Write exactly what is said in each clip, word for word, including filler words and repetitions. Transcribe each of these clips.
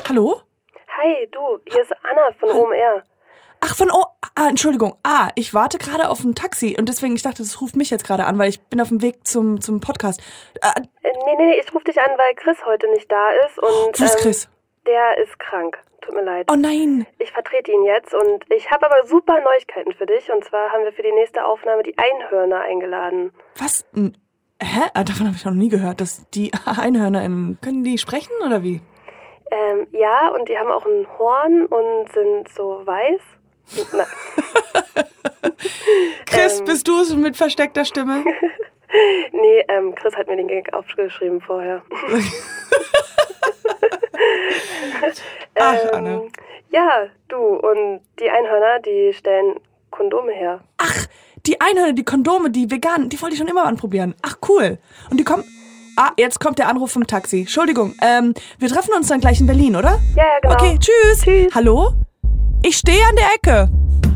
Hallo? Hi, du, hier ist Anna von O M R. Ach, von O... Ah, Entschuldigung. Ah, ich warte gerade auf ein Taxi und deswegen, ich dachte, das ruft mich jetzt gerade an, weil ich bin auf dem Weg zum, zum Podcast. Äh, nee, nee, nee, ich rufe dich an, weil Chris heute nicht da ist und... Wo ist ähm, Chris? Der ist krank. Tut mir leid. Oh nein. Ich vertrete ihn jetzt und ich habe aber super Neuigkeiten für dich. Und zwar haben wir für die nächste Aufnahme die Einhörner eingeladen. Was? Hä? Ah, davon habe ich noch nie gehört, dass die Einhörner in... Können die sprechen oder wie? Ähm, ja, und die haben auch ein Horn und sind so weiß. Na. Chris, ähm, bist du es mit versteckter Stimme? Nee, ähm, Chris hat mir den Gag aufgeschrieben vorher. Ach, ähm, Anne. Ja, du, und die Einhörner, die stellen Kondome her. Ach, die Einhörner, die Kondome, die veganen, die wollte ich schon immer anprobieren. Ach, cool. Und die kommen... Ah, jetzt kommt der Anruf vom Taxi. Entschuldigung, ähm, wir treffen uns dann gleich in Berlin, oder? Ja, ja, genau. Okay, tschüss. Tschüss. Hallo? Ich stehe an der Ecke.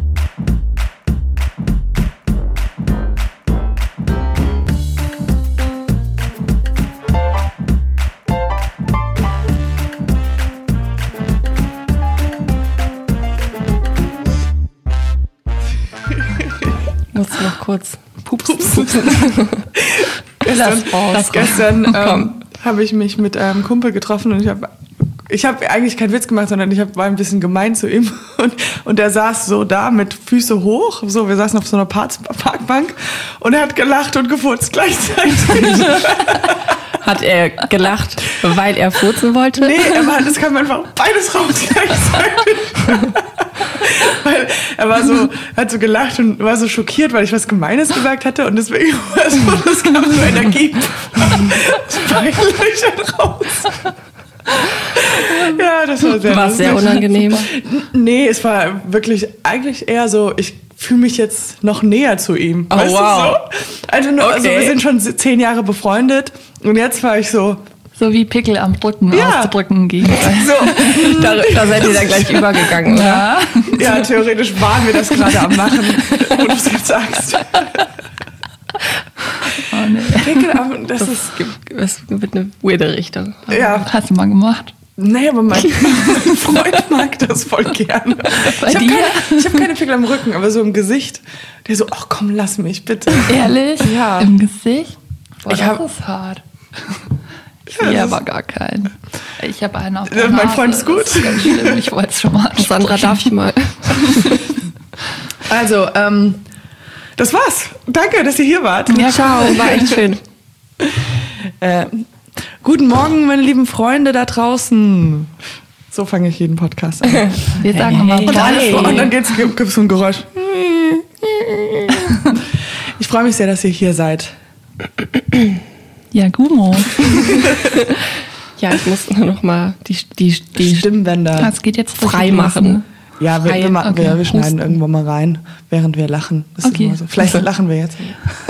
Muss noch kurz pupsen. Gestern, raus. gestern ähm, habe ich mich mit einem Kumpel getroffen und ich habe ich habe eigentlich keinen Witz gemacht, sondern ich hab, war ein bisschen gemein zu ihm und, und er saß so da mit Füße hoch, so wir saßen auf so einer Park- Parkbank und er hat gelacht und gefurzt gleichzeitig. Hat er gelacht, weil er furzen wollte? Nee, er war, das kam einfach beides raus gleichzeitig. Weil er war so, hat so gelacht und war so schockiert, weil ich was Gemeines gesagt hatte und deswegen war es so, das kam so Energie. Das beide Löcher raus. Ja, das war sehr War es sehr unangenehm? Nee, es war wirklich eigentlich eher so, ich fühle mich jetzt noch näher zu ihm. Oh, weißt wow. du so? Also, nur, Okay. also wir sind schon zehn Jahre befreundet und jetzt war ich so, So wie Pickel am Rücken Ja. auszudrücken gegenseitig. so Da, da seid ihr dann gleich übergegangen, oder? Ja. ja, theoretisch waren wir das gerade am Machen, wo du es jetzt sagst. Oh, nee. Pickel am, das, Das ist, gibt, es wird eine weirde Richtung. ja, Hast du mal gemacht? nee, aber mein, mein Freund mag das voll gerne. Bei Ich habe dir? keine, ich hab keine Pickel am Rücken, aber so im Gesicht. Der so, ach komm, lass mich bitte. Ehrlich? Ja. Im Gesicht? Boah, Ich das hab- ist hart. Ich Ja, sehe das aber gar keinen. Ich habe einen auf Ja, der mein Nase. Freund ist gut. Das ist ganz schlimm. Ich wollte es schon mal ansprechen. Sandra, darf ich mal? Also, ähm, das war's. Danke, dass ihr hier wart. Ja, ciao, war echt schön. Äh, guten Morgen, meine lieben Freunde da draußen. So fange ich jeden Podcast an. Wir sagen immer Hey, Und, alle, Hey. und dann gibt's, gibt's so ein Geräusch. Ich freue mich sehr, dass ihr hier seid. Ja, Gumo. Ja, ich muss nur noch mal die, die, die Stimmbänder. Das geht jetzt frei richtig los, machen. ne? Ja, wir, wir, ma- Okay. wir, wir schneiden Husten. irgendwo mal rein, während wir lachen. Das Okay. ist immer so. Vielleicht lachen wir jetzt.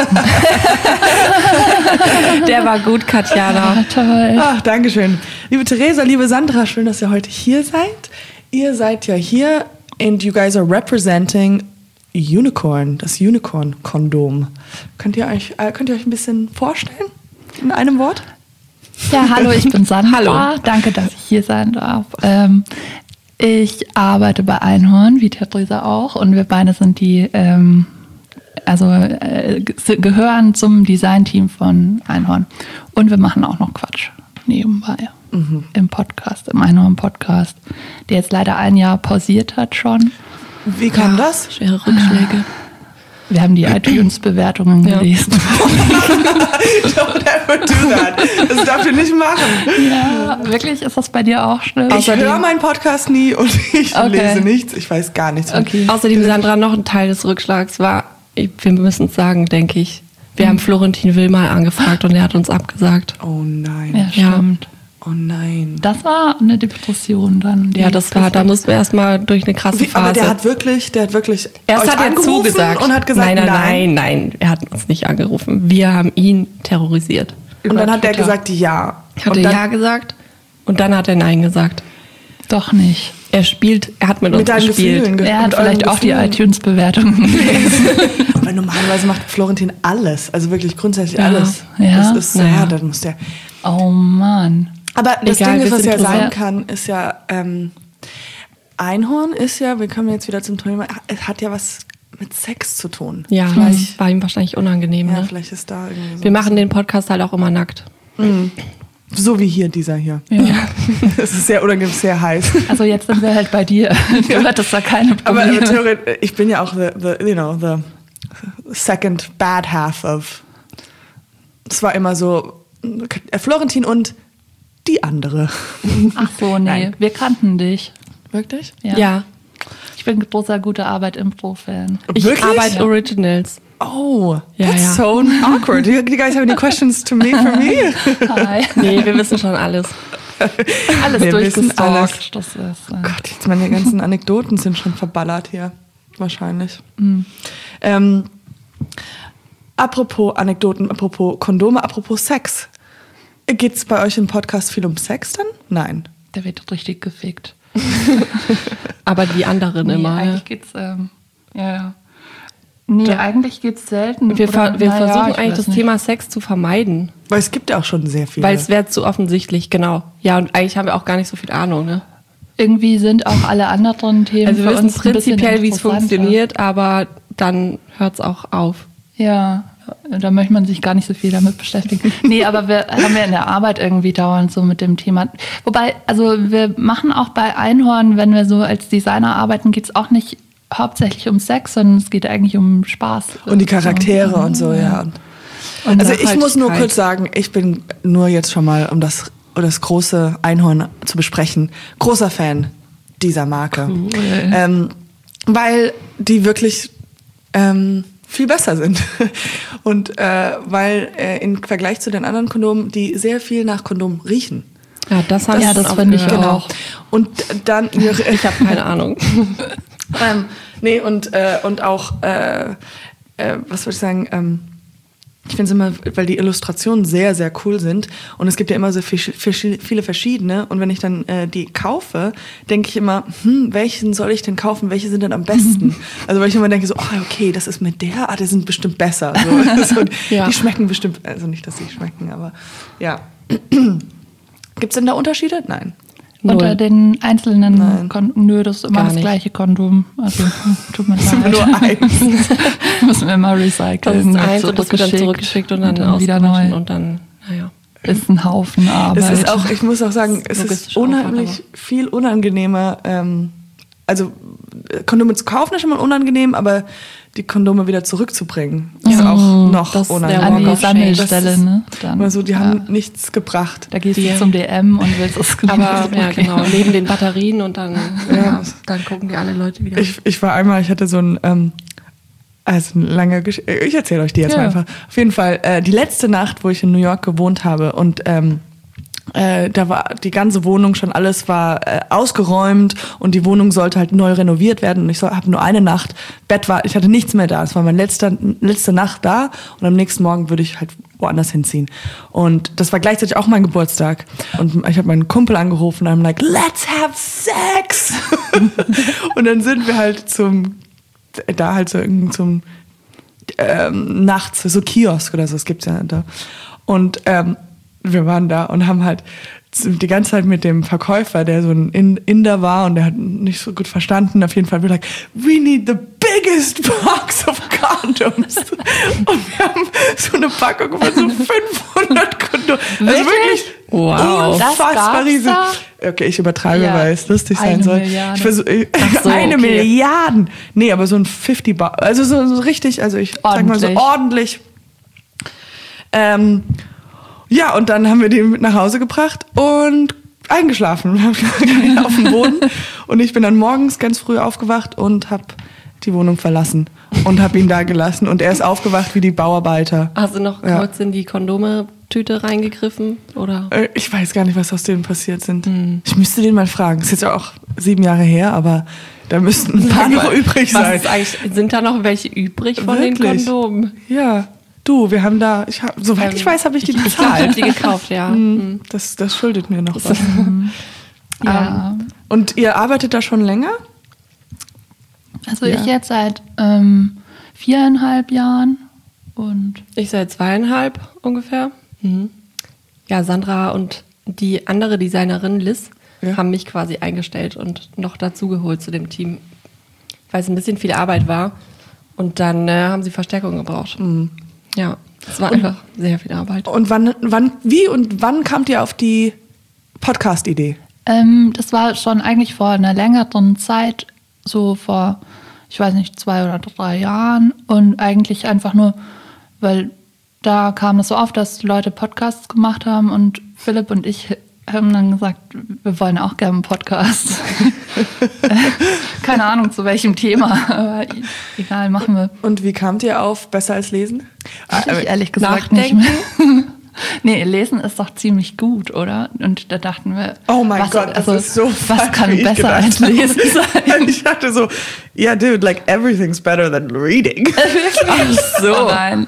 Der war gut, Katjana. Ah, toll. Ach, Dankeschön. Liebe Theresa, liebe Sandra, schön, dass ihr heute hier seid. Ihr seid ja hier and you guys are representing Unicorn, das Unicorn-Kondom. Könnt ihr euch, äh, könnt ihr euch ein bisschen vorstellen? In einem Wort? Ja, hallo, ich bin Sandra. Hallo. Danke, dass ich hier sein darf. Ähm, ich arbeite bei Einhorn, wie Theresa auch, und wir beide sind die, ähm, also äh, ge- gehören zum Designteam von Einhorn. Und wir machen auch noch Quatsch nebenbei im Podcast, im Einhorn-Podcast, der jetzt leider ein Jahr pausiert hat schon. Wie kam das? Schwere Rückschläge. Wir haben die iTunes-Bewertungen Ja. gelesen. Don't ever do that. Das darf ihr nicht machen. Ja, wirklich? Ist das bei dir auch schlimm? Ich Außerdem- höre meinen Podcast nie und ich Okay. lese nichts. Ich weiß gar nichts. von- Okay. Außerdem, Sandra, noch ein Teil des Rückschlags war, ich- wir müssen es sagen, denke ich, wir haben Florentin Will mal angefragt und er hat uns abgesagt. Oh nein. Ja, Ja. stimmt. Oh nein. Das war eine Depression dann. die- Ja, das war, da mussten wir erstmal durch eine krasse Wie, Phase. aber der hat wirklich, der hat wirklich Erst euch hat er angerufen zugesagt. und hat gesagt, nein, nein, nein, nein, er hat uns nicht angerufen. Wir haben ihn terrorisiert. Und dann hat er Twitter. gesagt, ja. Hat und er dann, ja gesagt und dann hat er nein gesagt. Doch nicht. Er spielt, er hat mit, mit uns deinen gespielt. Gefühlen. ge- Er hat mit euren vielleicht auch die Gefühlen. iTunes-Bewertungen gelesen. Aber normalerweise macht Florentin alles. Also wirklich grundsätzlich Ja, alles. ja. Das ist, ja, Naja. dann muss der. Oh Mann. Aber das Egal, Ding wir ist, was sind ja sein drüber. kann, ist ja, ähm, Einhorn ist ja, wir kommen jetzt wieder zum Thema, es hat ja was mit Sex zu tun. Ja, vielleicht, war ihm wahrscheinlich unangenehm. ja, Ne? vielleicht ist da irgendwie so. Wir machen den Podcast halt auch immer nackt. So wie hier, dieser hier. Ja. Es ist sehr unangenehm, sehr heiß. Also jetzt sind wir halt bei dir. Du hattest da keine Aber, Probleme. aber theoretisch, ich bin ja auch the, the, you know, the second bad half of. Es war immer so, äh, Florentin und die andere. Ach so, nee, Nein. wir kannten dich. Wirklich? Ja. Ja. Ich bin großer gute Arbeit Impro-Fan. Ich Wirklich? arbeite Ja. Originals. Oh, Ja, that's ja. so awkward. You, you guys have any questions to me for me? Hi. Nee, wir wissen schon alles. Alles Wir wissen alles. durchgestalkt. Das ist, äh, Gott, jetzt meine ganzen Anekdoten sind schon verballert hier. Wahrscheinlich. Ähm, apropos Anekdoten, apropos Kondome, apropos Sex. Geht es bei euch im Podcast viel um Sex dann? Nein. der wird richtig gefickt. Aber die anderen Nee, immer. eigentlich geht's, ähm, ja, ja. Nee, Da- eigentlich geht's selten. Wir, Oder- ver wir na ja, versuchen ich eigentlich weiß das nicht. Thema Sex zu vermeiden. Weil es gibt ja auch schon sehr viele. Weil es wäre zu offensichtlich, genau. Ja, und eigentlich haben wir auch gar nicht so viel Ahnung. Ne? Irgendwie sind auch alle anderen Themen Also wir für wissen uns ein bisschen prinzipiell, wie es interessanter. funktioniert, aber dann hört es auch auf. Ja, da möchte man sich gar nicht so viel damit beschäftigen. Nee, aber wir haben ja in der Arbeit irgendwie dauernd so mit dem Thema. Wobei, also wir machen auch bei Einhorn, wenn wir so als Designer arbeiten, geht es auch nicht hauptsächlich um Sex, sondern es geht eigentlich um Spaß. und die Charaktere und so, ja. Und Also ich muss nur Nachhaltigkeit. kurz sagen, ich bin nur jetzt schon mal, um das, um das große Einhorn zu besprechen, großer Fan dieser Marke. Ähm, weil die wirklich ähm, viel besser sind. Und äh, weil äh, im Vergleich zu den anderen Kondomen, die sehr viel nach Kondom riechen. Ja, das haben Ja, wir das auch finde ich gehört. auch. Und dann ihre, Ich habe keine Ahnung. ähm, nee, und, äh, und auch, äh, äh, was würde ich sagen, ähm, ich finde es immer, weil die Illustrationen sehr, sehr cool sind und es gibt ja immer so viel, viel, viele verschiedene und wenn ich dann äh, die kaufe, denke ich immer, hm, welchen soll ich denn kaufen, welche sind denn am besten? Also weil ich immer denke so, ah, okay, das ist mit der, ah, die sind bestimmt besser. So, so, Ja. Die schmecken bestimmt, also nicht, dass sie schmecken, aber ja. Gibt es denn da Unterschiede? Nein. Unter Null. den einzelnen Nein. Kon Nö, das ist immer Gar das nicht. gleiche Kondom. Also tut mir leid. Nur eins. Müssen wir immer Das recyceln. ist wird eins und das wird dann zurückgeschickt und dann, wieder ausgewaschen neu. und dann, naja. Ist ein Haufen Arbeit. Es ist auch, ich muss auch sagen, es ist Logistischer Aufwand, unheimlich viel unangenehmer. Ähm, also äh, Kondome zu kaufen ist schon mal unangenehm, aber die Kondome wieder zurückzubringen ist Ja. auch noch Das ist der unangenehm. an die Walk of Shame. Sammelstelle, Das ist- ne? Dann, Also die ja. haben nichts gebracht. Da gehst Die- du zum D M und willst es Aber ja, Okay. genau, neben den Batterien und dann, Ja. ja, dann gucken die alle Leute wieder. Ich, ich war einmal, ich hatte so ein, ähm, also eine lange Geschichte, ich erzähle euch die jetzt Ja. mal einfach. Auf jeden Fall, äh, die letzte Nacht, wo ich in New York gewohnt habe und ähm, äh, da war die ganze Wohnung schon, alles war äh, ausgeräumt und die Wohnung sollte halt neu renoviert werden und ich so, habe nur eine Nacht, Bett war, ich hatte nichts mehr da, es war meine letzte, letzte Nacht da und am nächsten Morgen würde ich halt woanders hinziehen. Und das war gleichzeitig auch mein Geburtstag und ich habe meinen Kumpel angerufen und I'm like, let's have sex! Und dann sind wir halt zum, da halt so irgendwie zum ähm, nachts, so Kiosk oder so, das gibt's ja da. Und ähm, wir waren da und haben halt die ganze Zeit mit dem Verkäufer, der so ein Inder war und der hat nicht so gut verstanden, auf jeden Fall, wir like, we need the biggest box of condoms. Und wir haben so eine Packung von so fünfhundert Kondoms. Also wirklich Wow. Das unfassbar gab's riesig. da? Okay, ich übertreibe, Ja, weil es lustig sein eine soll. Milliarde. Ich versuch, ich, Ach so, eine okay. Milliarden. Nee, aber so ein fünfzig Bar, also so, so richtig, also ich sag mal so Ordentlich. ordentlich. Ähm, ja, und dann haben wir den mit nach Hause gebracht und eingeschlafen. Wir haben auf dem Boden. Und ich bin dann morgens ganz früh aufgewacht und habe die Wohnung verlassen und habe ihn da gelassen. Und er ist aufgewacht wie die Bauarbeiter. Hast du noch Ja. kurz in die Kondome-Tüte reingegriffen? Oder? Äh, Ich weiß gar nicht, was aus denen passiert sind. Ich müsste den mal fragen. Ist jetzt auch sieben Jahre her, aber da müssten ein paar noch übrig Was sein. ist eigentlich, sind da noch welche übrig von Wirklich? den Kondomen? Ja, du, wir haben da, ich hab, soweit ich weiß, habe ich die Ich glaube, ich habe bezahlt. die gekauft, ja. Mhm. Das, das schuldet mir noch was. Ja. Und ihr arbeitet da schon länger? Also Ja. ich jetzt seit ähm, viereinhalb Jahren und Ich seit zweieinhalb ungefähr. Mhm. Ja, Sandra und die andere Designerin, Liz, Ja. haben mich quasi eingestellt und noch dazugeholt zu dem Team, weil es ein bisschen viel Arbeit war. Und dann äh, haben sie Verstärkung gebraucht. Mhm. Ja, es war einfach sehr viel Arbeit. Und wann, wann, wie und wann kamt ihr auf die Podcast-Idee? Ähm, das war schon eigentlich vor einer längeren Zeit, so vor, ich weiß nicht, zwei oder drei Jahren. Und eigentlich einfach nur, weil da kam es so auf, dass Leute Podcasts gemacht haben und Philipp und ich haben dann gesagt, wir wollen auch gerne einen Podcast. Keine Ahnung, zu welchem Thema, aber egal, machen wir. Und wie kamt ihr auf Besser als Lesen? Ich ehrlich gesagt nicht mehr. Nee, lesen ist doch ziemlich gut, oder? Und da dachten wir, Oh mein was, Gott, das also, ist so was falsch, kann wie ich besser gedacht als habe. lesen sein? Ich dachte so, yeah, dude, like everything's better than reading. Ach so. Oh nein.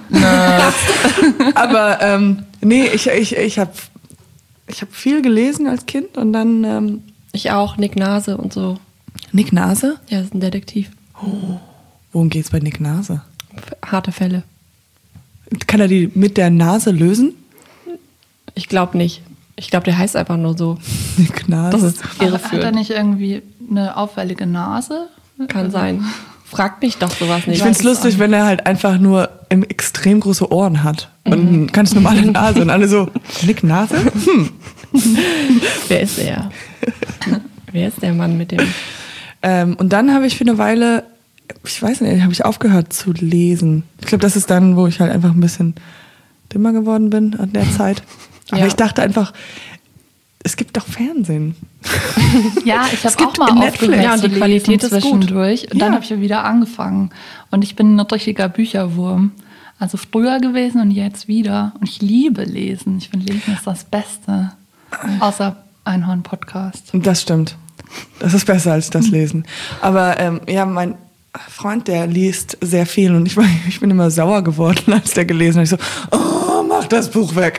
Aber ähm, nee, ich, ich, ich habe ich hab viel gelesen als Kind und dann ähm, Ich auch, Nick Nase und so. Nick Nase. Ja, das ist ein Detektiv. Worum geht's bei Nick Nase? Harte Fälle. Kann er die mit der Nase lösen? Ich glaube nicht. Ich glaube, der heißt einfach nur so. Nick Nase. Das ist Aber hat er irreführend. nicht irgendwie eine auffällige Nase? Kann sein. Fragt mich doch sowas nicht. Ich find's lustig, wenn er halt einfach nur im extrem große Ohren hat. Und mhm. ganz normale Nase. Und alle so, Nick Nase? Hm. Wer ist er? Wer ist der Mann mit dem? Ähm, und dann habe ich für eine Weile, ich weiß nicht, habe ich aufgehört zu lesen. Ich glaube, das ist dann, wo ich halt einfach ein bisschen dümmer geworden bin an der Zeit. Aber Ja. ich dachte einfach, es gibt doch Fernsehen. Ja, ich Es habe auch gibt mal Netflix. aufgehört Ja, und zu die Qualität lesen ist gut. zwischendurch. Und dann Ja. habe ich wieder angefangen. Und ich bin ein richtiger Bücherwurm. Also früher gewesen und jetzt wieder. Und ich liebe Lesen. Ich finde, Lesen ist das Beste. Außer Einhorn-Podcast. Das stimmt. Das ist besser als das Lesen. Aber ähm, ja, mein Freund, der liest sehr viel und ich, war, ich bin immer sauer geworden, als der gelesen hat. Ich so, oh, mach das Buch weg.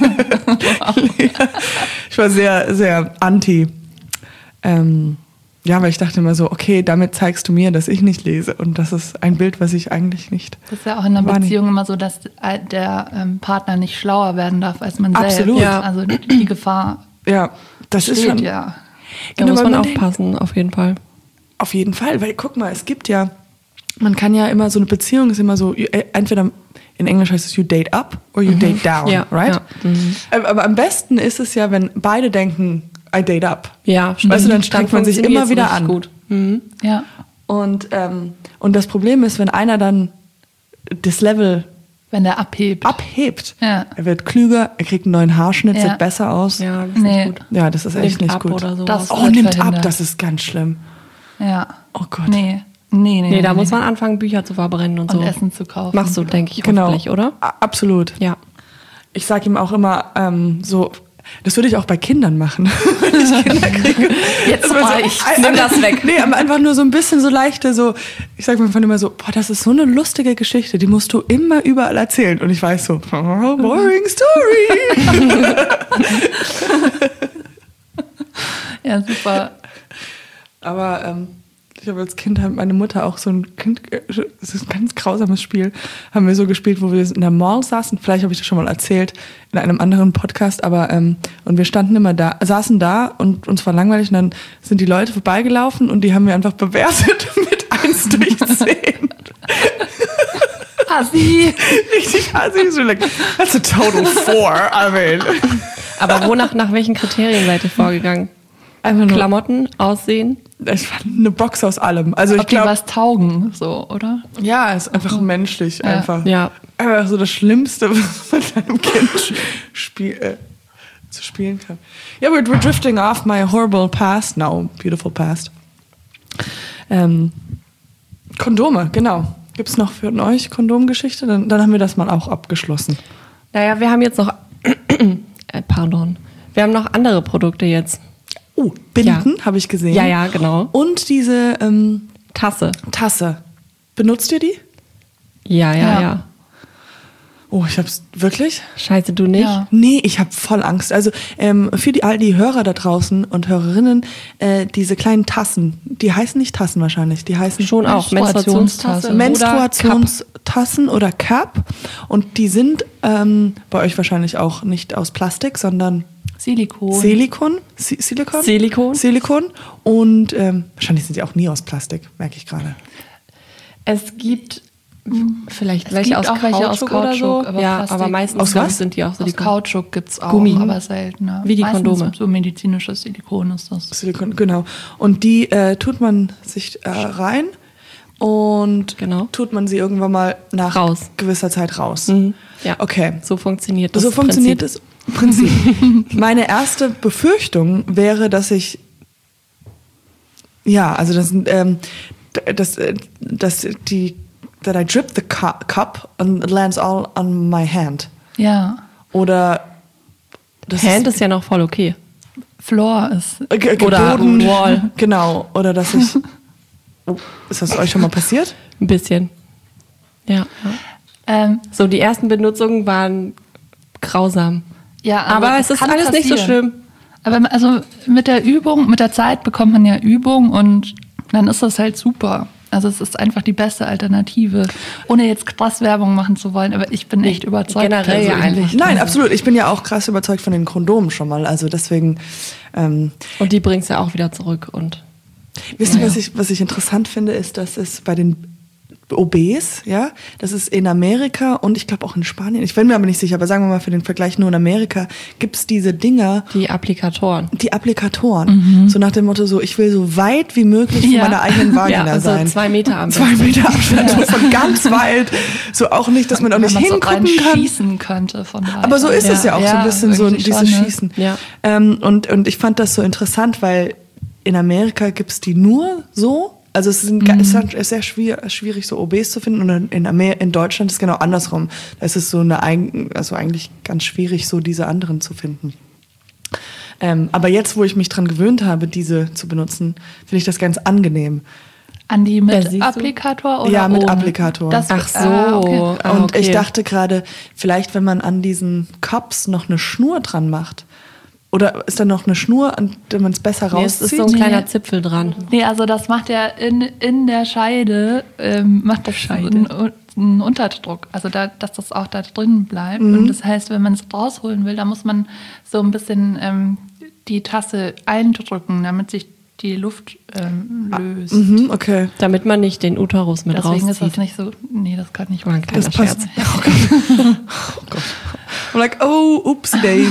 Ja, ich war sehr, sehr anti. Ähm, ja, weil ich dachte immer so, okay, damit zeigst du mir, dass ich nicht lese. Und das ist ein Bild, was ich eigentlich nicht. Das ist ja auch in einer War nicht. Beziehung immer so, dass der ähm, Partner nicht schlauer werden darf als man selbst. Absolut. Ja. Also die Gefahr Ja, das ist steht schon. ja. Da Genau, muss weil man man denkt- aufpassen, auf jeden Fall. Auf jeden Fall, weil guck mal, es gibt ja, man kann ja immer, so eine Beziehung ist immer so, you- entweder in Englisch heißt es you date up or you date down, Ja, right? ja. Mhm. Aber, aber am besten ist es ja, wenn beide denken, I date up. Ja, Weißt du, dann strengt man sich immer funktioniert's wieder richtig an. Gut. Mhm. Ja. Und, ähm, und das Problem ist, wenn einer dann das Level Wenn der abhebt. abhebt, Ja. er wird klüger, er kriegt einen neuen Haarschnitt, Ja. sieht besser aus. Ja, das ist Nee. nicht gut. Ja, das ist echt Nimmt nicht ab gut. oder sowas. Das- Oh, wird nimmt ab, verhindert. das ist ganz schlimm. Ja. Oh Gott. Nee. Nee, nee. Nee, da muss man anfangen, Bücher zu verbrennen und, und so. Essen zu kaufen. Machst du, denke ich, Genau. hoffentlich, oder? A- Absolut. Ja. Ich sage ihm auch immer ähm, so, das würde ich auch bei Kindern machen, wenn ich Kinder kriege. Jetzt Das war reicht's. ein- Nimm das weg. Nee, aber einfach nur so ein bisschen so leichte, so, ich sage mir von immer so, boah, das ist so eine lustige Geschichte, die musst du immer überall erzählen. Und ich weiß so, oh, boring story. Ja, super. Aber ähm, ich habe als Kind, hat meine Mutter auch so ein Kind, das ist ein ganz grausames Spiel, haben wir so gespielt, wo wir in der Mall saßen, vielleicht habe ich das schon mal erzählt, in einem anderen Podcast, aber ähm, und wir standen immer da, saßen da und uns war langweilig und dann sind die Leute vorbeigelaufen und die haben wir einfach bewertet mit eins durch zehn. Assi. Richtig assi. So like, that's a total four, I mean. Aber wonach, nach welchen Kriterien seid ihr vorgegangen? Einfach nur, Klamotten, Aussehen? ich fand eine Box aus allem. Also Ob ich die glaube, was taugen, so, oder? ja, es ist einfach menschlich, Ja. einfach. Ja. Einfach so das Schlimmste, was man mit einem Kind spiel, äh, zu spielen kann. Ja, we're, we're drifting off my horrible past now. Beautiful past. Ähm, Kondome, genau. Gibt es noch für euch Kondomgeschichte? Dann, dann haben wir das mal auch abgeschlossen. Naja, wir haben jetzt noch, äh, pardon, wir haben noch andere Produkte jetzt. Oh, Binden habe ich gesehen. Ja, ja, genau. Und diese ähm, Tasse. Tasse. Benutzt ihr die? Ja, ja, Ja. ja. Oh, ich hab's wirklich? Scheiße, du nicht? Ja. Nee, ich habe voll Angst. Also ähm, für die, all die Hörer da draußen und Hörerinnen, äh, diese kleinen Tassen, die heißen nicht Tassen wahrscheinlich, die heißen Schon auch. Menstruationstasse. Menstruationstasse. Menstruationstassen oder Cup. Und die sind ähm, bei euch wahrscheinlich auch nicht aus Plastik, sondern Silikon. Silikon? Si- Silikon? Silikon. Silikon. Und ähm, wahrscheinlich sind sie auch nie aus Plastik, merke ich gerade. Es gibt vielleicht Es welche gibt aus auch welche aus Kautschuk oder so. Kautschuk, aber ja, Plastik- aber meistens Aus glaub ich, was? sind die auch Aus Silikon. Kautschuk gibt es auch, Gummi. aber seltener. Wie die Meistens Kondome. So medizinisches Silikon ist das. Silikon, genau. Und die äh, tut man sich äh, rein und Genau. tut man sie irgendwann mal nach Raus. gewisser Zeit raus. Mhm. Ja. Okay. So funktioniert das So funktioniert Prinzip. das Prinzip. Meine erste Befürchtung wäre, dass ich ja, also das, ähm, das, äh, das die that I drip the cu- cup and it lands all on my hand. Ja. Oder das Hand ist ja noch voll okay. Floor ist. äh, ge- oder Boden, Wall. Genau. Oder dass ich oh, ist das euch schon mal passiert? Ein bisschen. Ja. ja. Ähm, So, die ersten Benutzungen waren grausam. ja, Aber es ist kann alles nicht so schlimm. Aber also mit der Übung, mit der Zeit bekommt man ja Übung und dann ist das halt super. Also es ist einfach die beste Alternative, ohne jetzt krass Werbung machen zu wollen, aber ich bin echt überzeugt. generell ja persönlich. einfach. Nein, absolut. Ich bin ja auch krass überzeugt von den Kondomen schon mal. Also deswegen. Ähm, Und die bringst du auch wieder zurück. Und Wisst ihr, was ich, was ich interessant finde, ist, dass es bei den O Bs, ja, das ist in Amerika und ich glaube auch in Spanien, ich bin mir aber nicht sicher, aber sagen wir mal für den Vergleich nur in Amerika, gibt es diese Dinger, die Applikatoren. die Applikatoren, so nach dem Motto so, ich will so weit wie möglich von Ja. meiner eigenen Vagina Ja, also sein. zwei Meter am Zwei besten. Meter Abstand, so von ganz weit. So auch nicht, dass man auch Wenn nicht man so hingucken kann. schießen könnte von weiter. Aber so ist es ja auch so ein bisschen so irgendwie dieses schon, ne? Schießen. Ja. Ähm, und, und ich fand das so interessant, weil in Amerika gibt es die nur so. Also es ist, ein, Mhm. es ist halt sehr schwierig, schwierig, so O Bs zu finden. Und in, Amer in Deutschland ist es genau andersrum. Da ist es so eine, eigen- also eigentlich ganz schwierig, so diese anderen zu finden. Ähm, aber jetzt, wo ich mich dran gewöhnt habe, diese zu benutzen, finde ich das ganz angenehm. An die Ja, mit siehst du? Applikator oder Ja, mit ohne? Applikator. Das, Ach so. ah, okay. Ah, Und okay. ich dachte gerade, vielleicht, wenn man an diesen Cups noch eine Schnur dran macht, oder ist da noch eine Schnur, an der man es besser Nee, es rauszieht? ist so ein Nee. kleiner Zipfel dran. Nee, also das macht ja in, in der Scheide, ähm, macht das Scheide. einen, einen Unterdruck, also da, dass das auch da drin bleibt. Mhm. Und das heißt, wenn man es rausholen will, da muss man so ein bisschen ähm, die Tasse eindrücken, damit sich die Luft ähm, löst. Mhm, okay. Damit man nicht den Uterus mit Deswegen ist das rauszieht. nicht so, nee, das kann nicht War ein passieren. kleiner Das passt. Scherz. Oh Gott. I'm like, oh, oops, Daisy.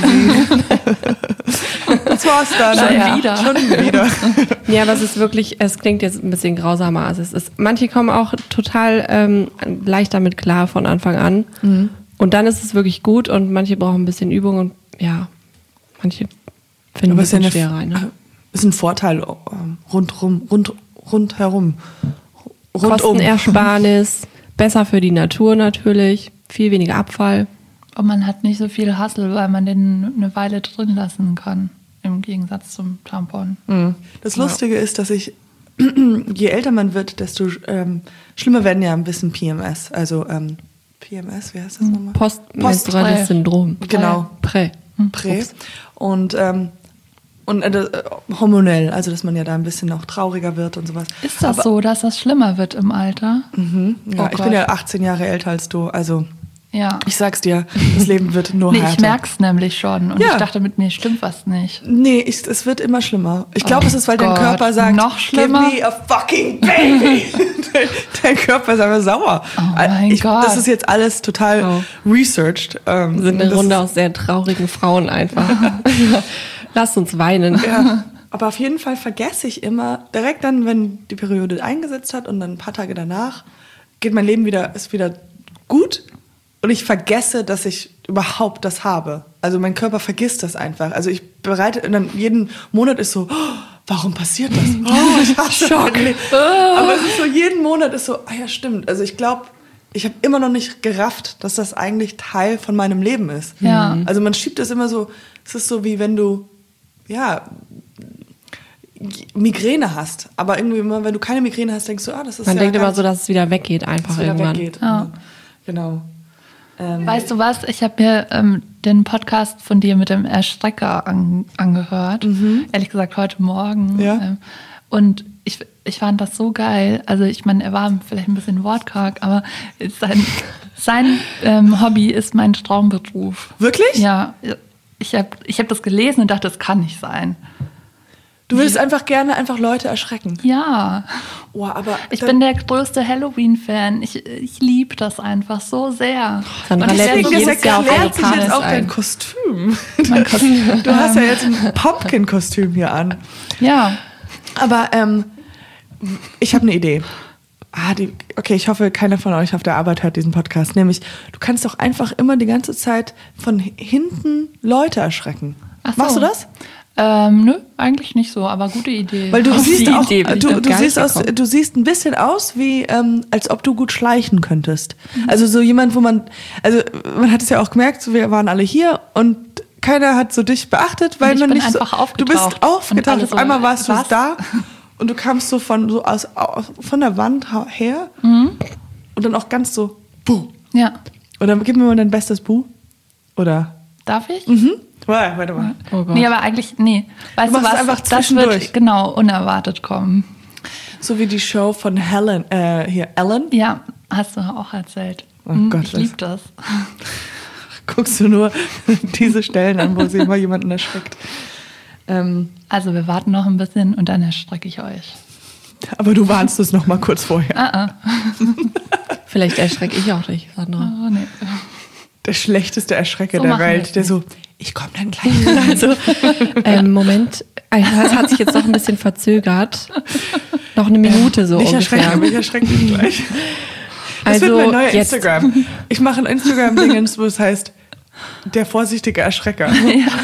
Das war's dann. Schon Ja. wieder. Schon wieder. Ja, aber es ist wirklich, es klingt jetzt ein bisschen grausamer, als es ist. Manche kommen auch total ähm, leicht damit klar von Anfang an. Mhm. Und dann ist es wirklich gut und manche brauchen ein bisschen Übung und ja, manche finden Aber ein es ist ja bisschen eine, schwer rein. Ne? ist ein Vorteil ähm, rundrum, rund, rundherum. Rundum. Kostenersparnis, besser für die Natur natürlich, viel weniger Abfall. Und man hat nicht so viel Hassel, weil man den eine Weile drin lassen kann, im Gegensatz zum Tampon. Das Lustige ist, dass ich, je älter man wird, desto ähm, schlimmer werden ja ein bisschen P M S. Also ähm, P M S, wie heißt das nochmal? Postmenstruelles Prä. Syndrom. Genau. Prä. Prä. Und, ähm, und äh, das, äh, hormonell, also dass man ja da ein bisschen auch trauriger wird und sowas. Ist das Aber, so, dass das schlimmer wird im Alter? Mhm, ja, Oh ich Gott. bin ja achtzehn Jahre älter als du, also Ja. ich sag's dir, das Leben wird nur Nee, härter. ich merk's nämlich schon. Und Ja. ich dachte, mit mir stimmt was nicht. Nee, ich, es wird immer schlimmer. Ich glaube, Oh es ist, weil dein Gott, Körper sagt, noch schlimmer? give me a fucking baby. Dein Körper ist einfach sauer. Oh mein ich, Gott. Das ist jetzt alles total Oh. researched. Ähm, Wir sind eine das Runde ist- aus sehr traurigen Frauen einfach. Lasst uns weinen. Ja. Aber auf jeden Fall vergesse ich immer, direkt dann, wenn die Periode eingesetzt hat und dann ein paar Tage danach, geht mein Leben wieder, ist wieder gut. Und ich vergesse, dass ich überhaupt das habe. Also mein Körper vergisst das einfach. Also ich bereite, und dann jeden Monat ist so, oh, warum passiert das? Oh, ich hasse Schock. mein Leben. Aber es ist so, jeden Monat ist so, ah ja, stimmt. Also ich glaube, ich habe immer noch nicht gerafft, dass das eigentlich Teil von meinem Leben ist. Ja. Also man schiebt das immer so, es ist so wie wenn du, ja, Migräne hast. Aber irgendwie immer, wenn du keine Migräne hast, denkst du, ah, das ist Man ja denkt gar immer nicht- so, dass es wieder weggeht einfach dass es wieder irgendwann. weggeht. Ja. Genau. Ähm, Weißt du was? Ich habe mir ähm, den Podcast von dir mit dem Erstrecker an, angehört. Ehrlich gesagt, heute Morgen. Ja. Ähm, und ich, ich fand das so geil. Also ich meine, er war vielleicht ein bisschen wortkarg, aber sein, sein ähm, Hobby ist mein Traumberuf. Wirklich? Ja, ich habe ich hab das gelesen und dachte, das kann nicht sein. Du willst einfach gerne einfach Leute erschrecken. Ja. Oh, aber ich bin der größte Halloween-Fan. Ich, ich liebe das einfach so sehr. Sandra Und lädt deswegen mich jedes Jahr auf eine erklärt sich Partys jetzt auch dein ein. Kostüm. Du hast ja jetzt ein Pumpkin-Kostüm hier an. Ja. Aber ähm, ich habe eine Idee. Ah, die, okay, ich hoffe, keiner von euch auf der Arbeit hört diesen Podcast. Nämlich, du kannst doch einfach immer die ganze Zeit von hinten Leute erschrecken. Ach so. Machst du das? Ähm, nö, eigentlich nicht so, aber gute Idee. Weil du Auf siehst die auch, Idee bin ich du, noch du gar siehst nicht aus, gekommen. du siehst ein bisschen aus, wie ähm, als ob du gut schleichen könntest. Also so jemand, wo man, also man hat es ja auch gemerkt, so wir waren alle hier und keiner hat so dich beachtet, weil Und ich man bin nicht einfach so, aufgetaucht. du bist aufgetaucht. Und alle Auf so, einmal warst du was? da und du kamst so von so aus, aus von der Wand her und dann auch ganz so buh. Ja. Oder gib mir mal dein bestes Buh. Oder? Darf ich? Mhm. Warte, warte mal. Oh Gott. Nee, aber eigentlich, nee. Weißt Du du, machst was? es einfach Das zwischendurch. wird genau unerwartet kommen. So wie die Show von Helen, äh, hier, Ellen. Ja, hast du auch erzählt. Oh Hm, Gott, ich was- liebe das. Guckst du nur diese Stellen an, wo sie immer jemanden erschreckt. Ähm, Also wir warten noch ein bisschen und dann erstrecke ich euch. aber du warnst es noch mal kurz vorher. Ah, ah. Vielleicht erschrecke ich auch dich, Sandra. Oh, nee. Der schlechteste Erschrecker So der machen wir Welt, es der nicht. so, ich komme dann gleich. Also, ähm, Moment, das hat sich jetzt noch ein bisschen verzögert. Noch eine Minute so Nicht erschrecken, ungefähr. aber ich erschrecke dich gleich. Das Also wird mein neuer jetzt. Instagram. Ich mache ein Instagram-Dingens, wo es heißt, der vorsichtige Erschrecker.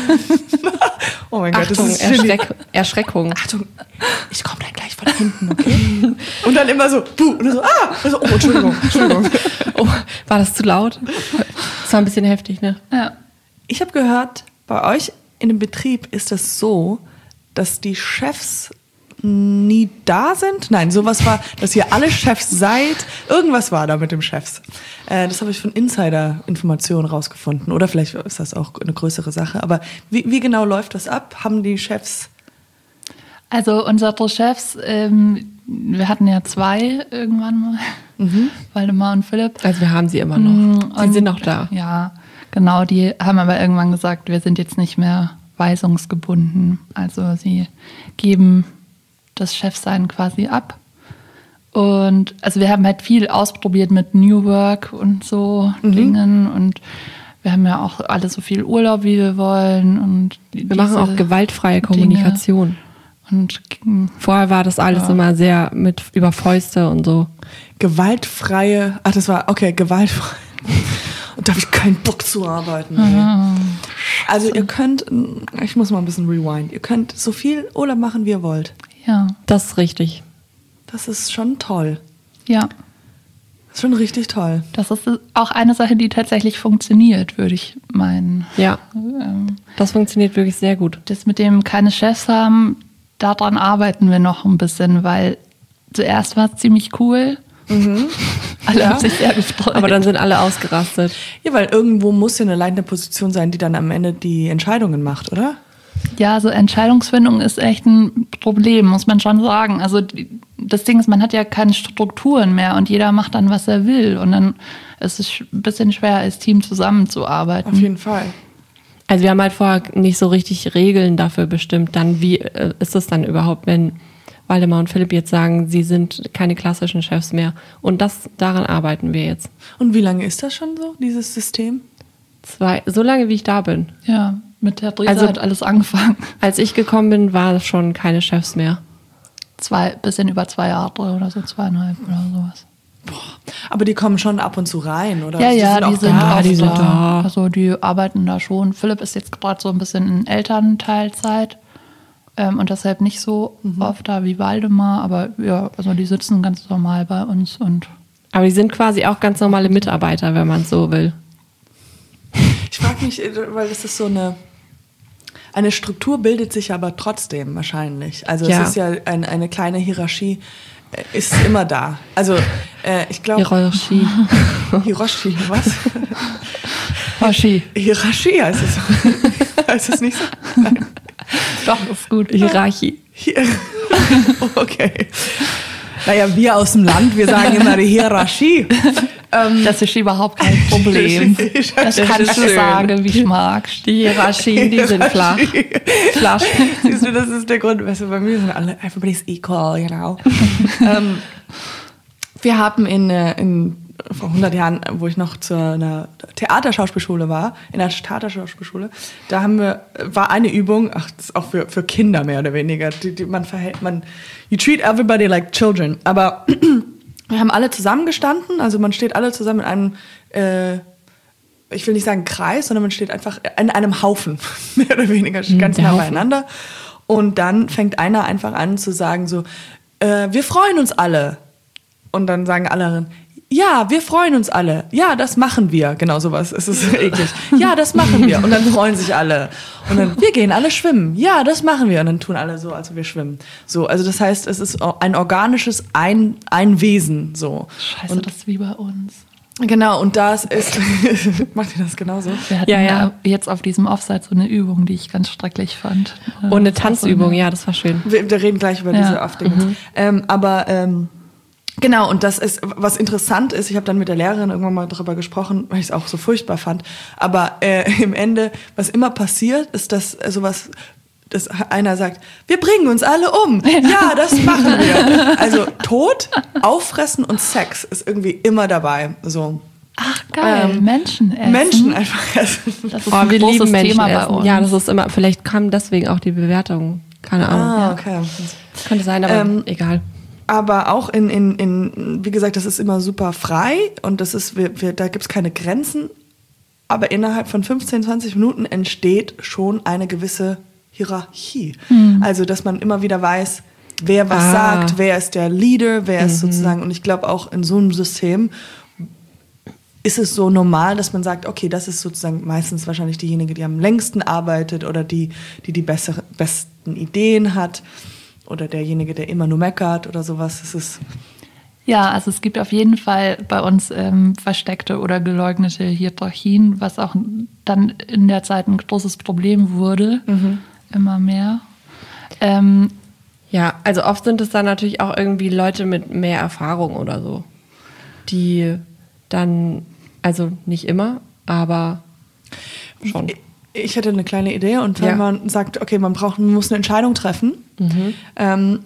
Oh mein Gott, Achtung, das ist Genie. Erschreck Erschreckung. Achtung, ich komme dann gleich von hinten, okay? Und dann immer so, buh, und dann so, ah, und so, oh, Entschuldigung, Entschuldigung. Oh, war das zu laut? Das war ein bisschen heftig, ne? Ja. Ich habe gehört, bei euch in dem Betrieb ist es so, dass die Chefs nie da sind. Nein, sowas war, dass ihr alle Chefs seid. Irgendwas war da mit dem Chefs. Äh, das habe ich von Insider-Informationen rausgefunden. Oder vielleicht ist das auch eine größere Sache. Aber wie, wie genau läuft das ab? Haben die Chefs... Also unsere Chefs, ähm, wir hatten ja zwei irgendwann mal, Mhm. Waldemar und Philipp. Also wir haben sie immer noch. Sie Und- sind noch da. Ja, genau, die haben aber irgendwann gesagt, wir sind jetzt nicht mehr weisungsgebunden. Also sie geben das Chefsein quasi ab. Und also wir haben halt viel ausprobiert mit New Work und so Dingen. Und wir haben ja auch alle so viel Urlaub, wie wir wollen. Und Wir machen auch gewaltfreie Dinge. Kommunikation. Und Vorher war das alles Ja. immer sehr mit über Fäuste und so. Gewaltfreie... Ach, das war... Okay, gewaltfrei. Und da habe ich keinen Bock zu arbeiten. ey. Ah. Also ihr könnt... Ich muss mal ein bisschen rewind. Ihr könnt so viel Urlaub machen, wie ihr wollt. ja, Das ist richtig. Das ist schon toll. ja. Das ist schon richtig toll. Das ist auch eine Sache, die tatsächlich funktioniert, würde ich meinen. Ja, Ähm, das funktioniert wirklich sehr gut. Das mit dem keine Chefs haben, daran arbeiten wir noch ein bisschen, weil zuerst war es ziemlich cool. Alle Ja. haben sich sehr gefreut. Aber dann sind alle ausgerastet. Ja, weil irgendwo muss ja eine leitende Position sein, die dann am Ende die Entscheidungen macht, oder? ja, so Entscheidungsfindung ist echt ein Problem, muss man schon sagen. Also die, das Ding ist, man hat ja keine Strukturen mehr und jeder macht dann, was er will. Und dann ist es ein bisschen schwer, als Team zusammenzuarbeiten. Auf jeden Fall. Also wir haben halt vorher nicht so richtig Regeln dafür bestimmt. Dann wie äh, ist es dann überhaupt, wenn Waldemar und Philipp jetzt sagen, sie sind keine klassischen Chefs mehr. Und das daran arbeiten wir jetzt. Und wie lange ist das schon so, dieses System? Zwei, so lange wie ich da bin. Ja, mit der Dresa Also- hat alles angefangen. Als ich gekommen bin, war es schon keine Chefs mehr. Zwei, bisschen über zwei Jahre oder so, zweieinhalb oder sowas. Aber die kommen schon ab und zu rein, oder? Ja, Die ja, sind die auch sind da. auch die sind da. da. Also die arbeiten da schon. Philipp ist jetzt gerade so ein bisschen in Elternteilzeit ähm, und deshalb nicht so oft da wie Waldemar. Aber ja, also die sitzen ganz normal bei uns und Aber die sind quasi auch ganz normale Mitarbeiter, wenn man es so will. Ich frage mich, äh, weil das ist so eine... Eine Struktur bildet sich aber trotzdem wahrscheinlich. Also Ja. es ist ja ein, eine kleine Hierarchie, äh, ist immer da. Also äh, ich glaube... Hierarchie. Hiroshi, was? Hoshi. Hierarchie heißt es. Heißt es nicht so? Nein. Doch, ist gut. Hierarchie. Hier. Okay. Naja, wir aus dem Land, wir sagen immer die Hierarchie. Ähm, Das ist überhaupt kein Problem. Das kannst du schön. sagen, wie ich mag. Die Hierarchien, die sind flach. Flach. Siehst du, das ist der Grund, weißt du, bei mir sind alle, everybody's equal, you know. ähm, wir haben in, äh, in, vor hundert Jahren, wo ich noch zu einer Theaterschauspielschule war, in einer Theaterschauspielschule, da haben wir, war eine Übung, ach, das ist auch für, für Kinder mehr oder weniger, die, die man verhält, man, you treat everybody like children, aber wir haben alle zusammengestanden, also man steht alle zusammen in einem, äh, ich will nicht sagen Kreis, sondern man steht einfach in einem Haufen, mehr oder weniger, ganz der nah Haufen. beieinander. Und dann fängt einer einfach an zu sagen so, äh, wir freuen uns alle. Und dann sagen alle, ja, wir freuen uns alle. Ja, das machen wir. Genau sowas. Es ist eklig. Ja, das machen wir. Und dann freuen sich alle. Und dann, wir gehen alle schwimmen. Ja, das machen wir. Und dann tun alle so, als wir schwimmen. So, also das heißt, es ist ein organisches ein, ein Wesen. So. Scheiße, Und das ist wie bei uns. genau, und das ist, macht ihr das genauso? Wir hatten Ja, ja, ja. jetzt auf diesem Offside so eine Übung, die ich ganz schrecklich fand. Und eine Das war so Tanzübung, eine- ja, das war schön. Wir, wir reden gleich über Ja. diese Aufdinge. Ähm, aber ähm, genau, und das ist, was interessant ist, ich habe dann mit der Lehrerin irgendwann mal darüber gesprochen, weil ich es auch so furchtbar fand, aber äh, im Ende, was immer passiert, ist, dass äh, sowas, dass einer sagt, wir bringen uns alle um. Ja, das machen wir. Also Tod, Auffressen und Sex ist irgendwie immer dabei. So. Ach, geil. Ähm, Menschen essen. Menschen einfach essen. Das ist Oh, ein wir großes lieben Menschen Thema bei essen. uns. Ja, das ist immer, vielleicht kam deswegen auch die Bewertung. Keine Ahnung. Ah, okay. Könnte sein, aber Ähm, egal. Aber auch in, in, in, wie gesagt, das ist immer super frei und das ist, wir, wir, da gibt es keine Grenzen. Aber innerhalb von fünfzehn, zwanzig Minuten entsteht schon eine gewisse Hierarchie. Also, dass man immer wieder weiß, wer was Ah. sagt, wer ist der Leader, wer ist sozusagen, und ich glaube auch in so einem System ist es so normal, dass man sagt, okay, das ist sozusagen meistens wahrscheinlich diejenige, die am längsten arbeitet oder die, die die bessere, besten Ideen hat. Oder derjenige, der immer nur meckert oder sowas. Es ist Ja, also es gibt auf jeden Fall bei uns ähm, versteckte oder geleugnete Hierarchien, was auch dann in der Zeit ein großes Problem wurde. Immer mehr. Ähm, Ja, also oft sind es dann natürlich auch irgendwie Leute mit mehr Erfahrung oder so, die dann, also nicht immer, aber schon. Ich hätte eine kleine Idee und wenn Ja. man sagt, okay, man braucht, man muss eine Entscheidung treffen ähm,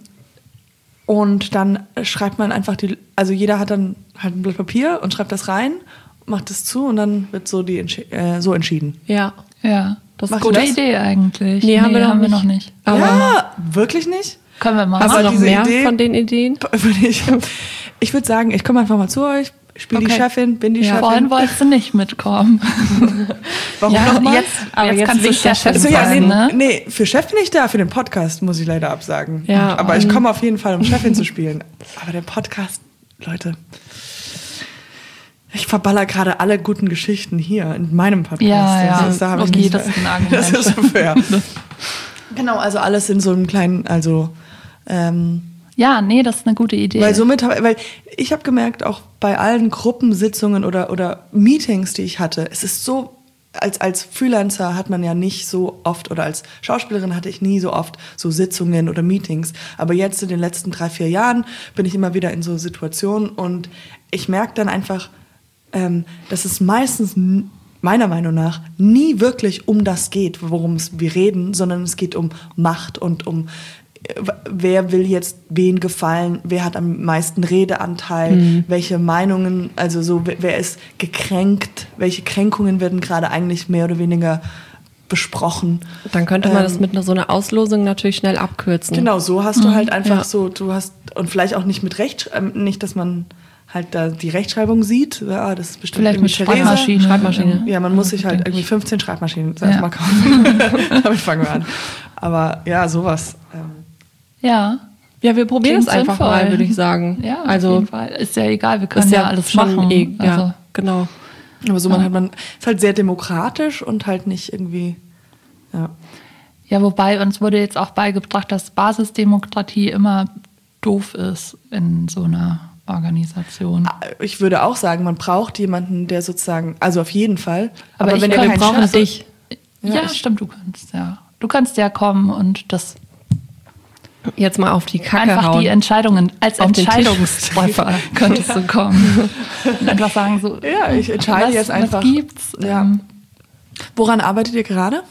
und dann schreibt man einfach die, also jeder hat dann halt ein Blatt Papier und schreibt das rein, macht das zu und dann wird so die Entschi- äh, so entschieden. Ja. ja, das ist Macht eine gute ihr das? Idee eigentlich. Nee, haben wir noch haben wir nicht. noch nicht. Aber ja, wirklich nicht? Können wir mal hast du Aber noch diese mehr Idee- von den Ideen? Ich, ich würde sagen, ich komme einfach mal zu euch, spiele die Okay. Chefin, bin die Ja. Chefin. Vorhin wolltest du nicht mitkommen. Warum Ja, nochmal? jetzt, Aber jetzt jetzt kannst du winkt der Chefin Chef Also ja, sein, nee, ne? nee, für Chef bin ich da, für den Podcast muss ich leider absagen. Ja, aber ich ähm, komme auf jeden Fall, um Chefin zu spielen. Aber der Podcast, Leute, ich verballer gerade alle guten Geschichten hier in meinem Podcast. Ja, ja. Das ist, da habe ich Okay, nicht- das ist ein Argument. Das ist fair. Genau, also alles in so einem kleinen, also ähm, Ja, nee, das ist eine gute Idee. weil somit, hab- weil ich habe gemerkt, auch bei allen Gruppensitzungen oder, oder Meetings, die ich hatte, es ist so, als, als Freelancer hat man ja nicht so oft, oder als Schauspielerin hatte ich nie so oft so Sitzungen oder Meetings. Aber jetzt in den letzten drei, vier Jahren bin ich immer wieder in so Situationen und ich merke dann einfach, ähm, dass es meistens n- meiner Meinung nach nie wirklich um das geht, worum es wir reden, sondern es geht um Macht und um äh, wer will jetzt wen gefallen, wer hat am meisten Redeanteil, welche Meinungen, also so wer, wer ist gekränkt, welche Kränkungen werden gerade eigentlich mehr oder weniger besprochen. Dann könnte man Ähm, das mit einer, so einer Auslosung natürlich schnell abkürzen. Genau, so hast du halt einfach Ja. so, du hast, und vielleicht auch nicht mit Recht, ähm, nicht, dass man halt da die Rechtschreibung sieht, ja, das ist bestimmt Vielleicht mit irgendwie Theresa. Schreibmaschine. Schreibmaschine. Ja, man muss sich halt denke irgendwie ich. fünfzehn Schreibmaschinen zuerst Ja. mal kaufen. Damit fangen wir an. Aber ja, sowas. Ähm, Ja, Ja, wir probieren es Klingt einfach sinnvoll. mal, würde ich sagen. ja, auf also jeden Fall. Ist ja egal, wir können ist ja, ja alles schon machen. eh, ja, Also, genau. aber so man hat man, ist halt sehr demokratisch und halt nicht irgendwie, ja. ja, wobei uns wurde jetzt auch beigebracht, dass Basisdemokratie immer doof ist in so einer Organisation. Ich würde auch sagen, man braucht jemanden, der sozusagen, also auf jeden Fall. Aber ich wenn glaub, der Wir kein brauchen Chef- dich. Ja, Ja, ich- stimmt, du kannst ja. Du kannst ja kommen und das jetzt mal auf die Kacke einfach hauen. die Entscheidungen, als Auf den Tisch. Entscheidungstreffer könntest du kommen. Und einfach sagen so, Ja, ich entscheide was, jetzt einfach. Was gibt's? Ja. Ähm, Woran arbeitet ihr gerade?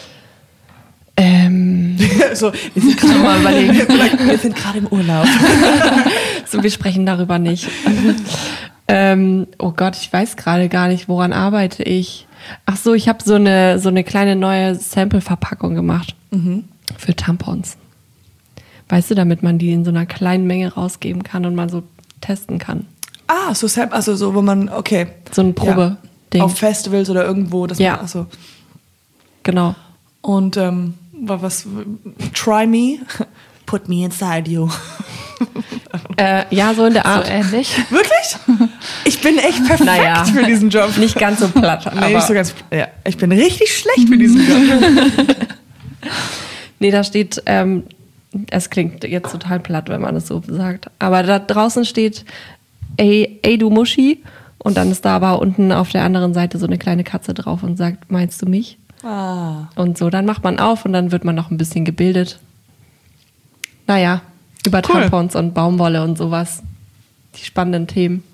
Ähm, so, wir sind gerade mal überlegen. wir sind gerade im Urlaub. so, wir sprechen darüber nicht. ähm, oh Gott, ich weiß gerade gar nicht, woran arbeite ich. Ach so, ich habe so eine, so eine kleine neue Sample-Verpackung gemacht Mhm. für Tampons. Weißt du, damit man die in so einer kleinen Menge rausgeben kann und man so testen kann. Ah, so Sam, also so, wo man, okay. So ein Probe-Ding. Auf Festivals oder irgendwo. Dass Ja. Man, also. Genau. Und ähm, wa- was, try me, put me inside you. Äh, ja, so in der so Art. ähnlich. Wirklich? Ich bin echt perfekt Naja. für diesen Job. Nicht ganz so platt, aber Nee, nicht so ganz, ja, ich bin richtig schlecht für diesen Job. nee, da steht, ähm, es klingt jetzt total platt, wenn man es so sagt, aber da draußen steht, ey, ey du Muschi, und dann ist da aber unten auf der anderen Seite so eine kleine Katze drauf und sagt, meinst du mich? Ah. Und so, dann macht man auf und dann wird man noch ein bisschen gebildet. Naja, über Cool. Tampons und Baumwolle und sowas. Die spannenden Themen.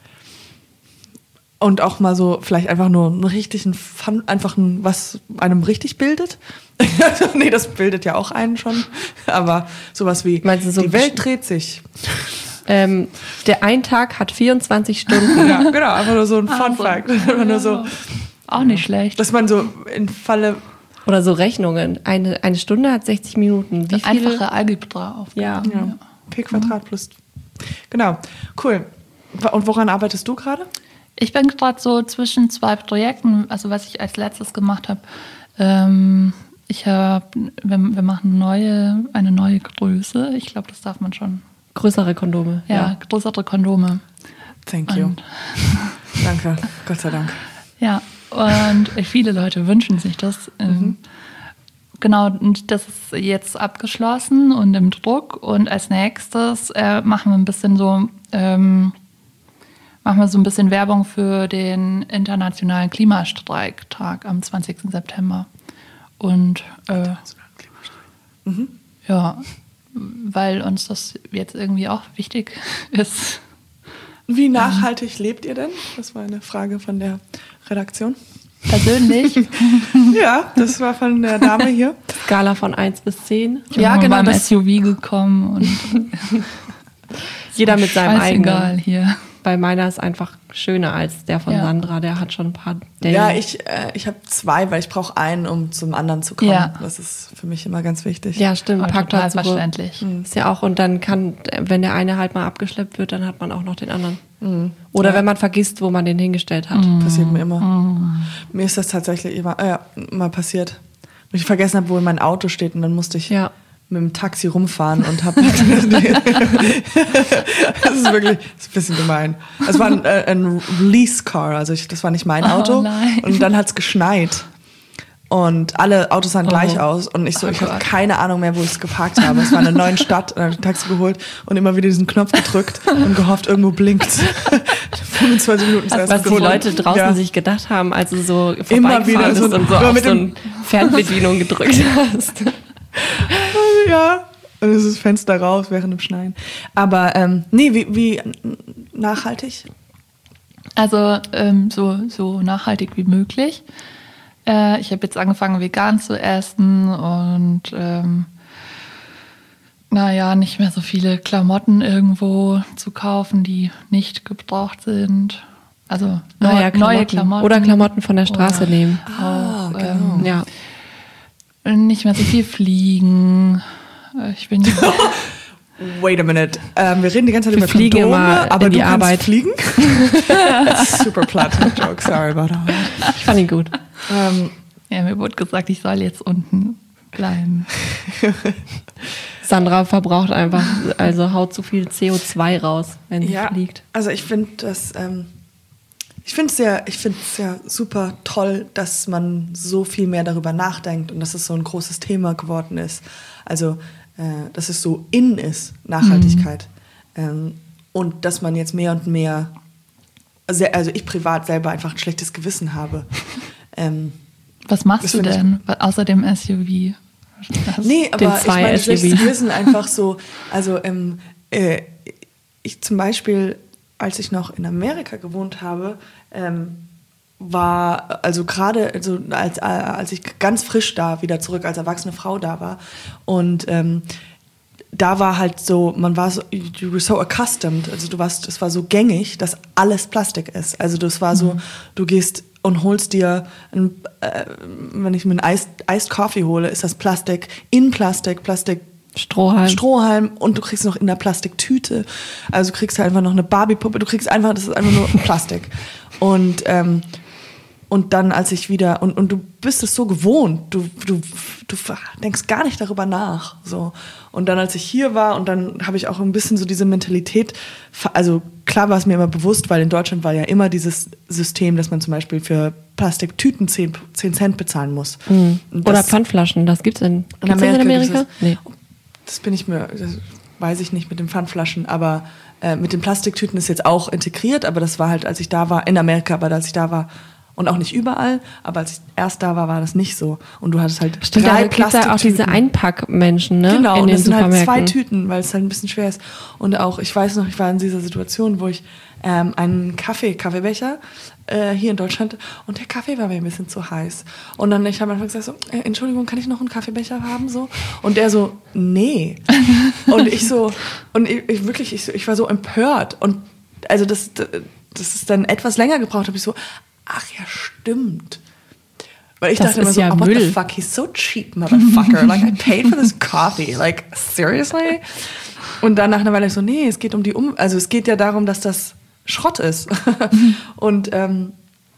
Und auch mal so vielleicht einfach nur einen richtigen Fun, einfach ein, was einem richtig bildet. Nee, das bildet ja auch einen schon. Aber sowas wie, Meinst du so die ein Welt bisschen- dreht sich. Ähm, der ein Tag hat vierundzwanzig Stunden. Ja, genau, einfach nur so ein Fun so. Fact. Einfach nur so, Auch nicht schlecht. dass man so in Falle, Oder so Rechnungen. Eine, eine Stunde hat sechzig Minuten. Wie viele? Einfache Algebra auf. Ja. ja, P Quadrat plus. Genau, cool. Und woran arbeitest du gerade? Ich bin gerade so zwischen zwei Projekten, also was ich als letztes gemacht habe. Ähm, ich habe, wir, wir machen neue, eine neue Größe. Ich glaube, das darf man schon. Größere Kondome. Ja, größere Kondome. Thank you. Und, Danke, Gott sei Dank. ja, und viele Leute wünschen sich das. Ähm, Genau, und das ist jetzt abgeschlossen und im Druck. Und als nächstes äh, machen wir ein bisschen so, ähm, machen wir so ein bisschen Werbung für den Internationalen Klimastreiktag am zwanzigsten September. Und äh, ja, weil uns das jetzt irgendwie auch wichtig ist. Wie nachhaltig lebt ihr denn? Das war eine Frage von der Redaktion. Persönlich. Ja, das war von der Dame hier. Skala von eins bis zehn. Ich bin Ja, mal genau, beim das- S U V gekommen und Jeder mit seinem scheißegal eigenen. hier. Bei meiner ist einfach schöner als der von Ja. Sandra. Der hat schon ein paar. Der Ja, ich, äh, ich habe zwei, weil ich brauche einen, um zum anderen zu kommen. Ja. Das ist für mich immer ganz wichtig. Ja, stimmt. Aber total Parkplatzsuche verständlich. ist ja auch. Und dann kann, wenn der eine halt mal abgeschleppt wird, dann hat man auch noch den anderen. Oder wenn man vergisst, wo man den hingestellt hat. Passiert mir immer. Mir ist das tatsächlich immer, äh, mal passiert. Und ich vergessen habe, wo mein Auto steht und dann musste ich Ja. mit dem Taxi rumfahren und habe. Das ist wirklich, das ist ein bisschen gemein. Es war ein, äh, ein Lease-Car, also ich, das war nicht mein Oh Auto. nein. Und dann hat es geschneit. Und alle Autos sahen gleich Oh. aus. Und ich so, Oh ich habe Gott. keine Ahnung mehr, wo ich es geparkt habe. Es war in einer neuen Stadt, dann habe ich ein Taxi geholt und immer wieder diesen Knopf gedrückt und gehofft, irgendwo blinkt. fünfundzwanzig Minuten ist erst Was die gefunden. Leute draußen Ja. sich gedacht haben, als du so Immer wieder vorbeigefahren so bist ein- und so immer auf mit so dem- eine Fernbedienung gedrückt hast. Ja, und es ist das Fenster raus während dem Schneien. Aber ähm, nee, wie, wie nachhaltig? Also ähm, so, so nachhaltig wie möglich. Äh, ich habe jetzt angefangen, vegan zu essen und ähm, naja, nicht mehr so viele Klamotten irgendwo zu kaufen, die nicht gebraucht sind. Also neu, Naja, neue Klamotten. Oder Klamotten von der Straße Oder nehmen. Ah, auch, genau. ähm, Ja. nicht mehr so viel fliegen. Äh, Ich bin Wait a minute. Ähm, wir reden die ganze Zeit Wir über fliegen Kondome, immer aber in du die kannst Arbeit. fliegen? Super platt. Joke, sorry about that. Ich fand ihn gut. Ähm, ja, mir wurde gesagt, ich soll jetzt unten bleiben. Sandra verbraucht einfach, also haut zu viel C O zwei raus, wenn sie ja, fliegt. also ich finde das, ähm, ich finde es ja, ich finde es ja super toll, dass man so viel mehr darüber nachdenkt und dass es so ein großes Thema geworden ist. Also, äh, dass es so in ist, Nachhaltigkeit. Ähm, und dass man jetzt mehr und mehr, also, also ich privat selber einfach ein schlechtes Gewissen habe. ähm, Was machst Das du find ich denn außer dem S U V? Nee, aber ich zwei meine, S U Vs. schlechtes Gewissen einfach so, also ähm, äh, ich zum Beispiel, als ich noch in Amerika gewohnt habe, ähm, war, also gerade, also als, als ich ganz frisch da wieder zurück als erwachsene Frau da war und ähm, da war halt so, man war so, you were so accustomed, also du warst, es war so gängig, dass alles Plastik ist. Also das war so, mhm. du gehst und holst dir, ein, äh, wenn ich mir einen Iced, Iced Coffee hole, ist das Plastik, in Plastik, Plastik, Strohhalm. Strohhalm und du kriegst noch in der Plastiktüte. Also du kriegst halt einfach noch eine Barbie-Puppe, du kriegst einfach, das ist einfach nur Plastik. Und, ähm, und dann, als ich wieder, und, und du bist es so gewohnt, du, du, du denkst gar nicht darüber nach. So. Und dann, als ich hier war, und dann habe ich auch ein bisschen so diese Mentalität, also klar war es mir immer bewusst, weil in Deutschland war ja immer dieses System, dass man zum Beispiel für Plastiktüten zehn Cent bezahlen muss. Mhm. Oder Pfandflaschen, das gibt's in, gibt's in Amerika? In Amerika? Nee. Das bin ich mir, das weiß ich nicht mit den Pfandflaschen, aber äh, mit den Plastiktüten ist jetzt auch integriert, aber das war halt, als ich da war, in Amerika, aber als ich da war, und auch nicht überall, aber als ich erst da war, war das nicht so. Und du hattest halt Stimmt, drei da gibt es ja auch diese Einpackmenschen, ne? Genau, in und den das sind halt Supermärkten. zwei Tüten, weil es halt ein bisschen schwer ist. Und auch, ich weiß noch, ich war in dieser Situation, wo ich ähm, einen Kaffee, Kaffeebecher äh, hier in Deutschland, und der Kaffee war mir ein bisschen zu heiß. Und dann, ich habe einfach gesagt so, äh, Entschuldigung, kann ich noch einen Kaffeebecher haben? So? Und der so, nee. Und ich so, und ich, ich wirklich, ich, so, ich war so empört. Und also das, das ist dann etwas länger gebraucht, habe ich so, ach ja, stimmt. Weil ich das dachte immer so, ja oh, what Müll. the fuck, he's so cheap, motherfucker. Like, I paid for this coffee. Like, seriously? Und dann nach einer Weile so, nee, es geht um die Um... Also es geht ja darum, dass das Schrott ist. Und ähm,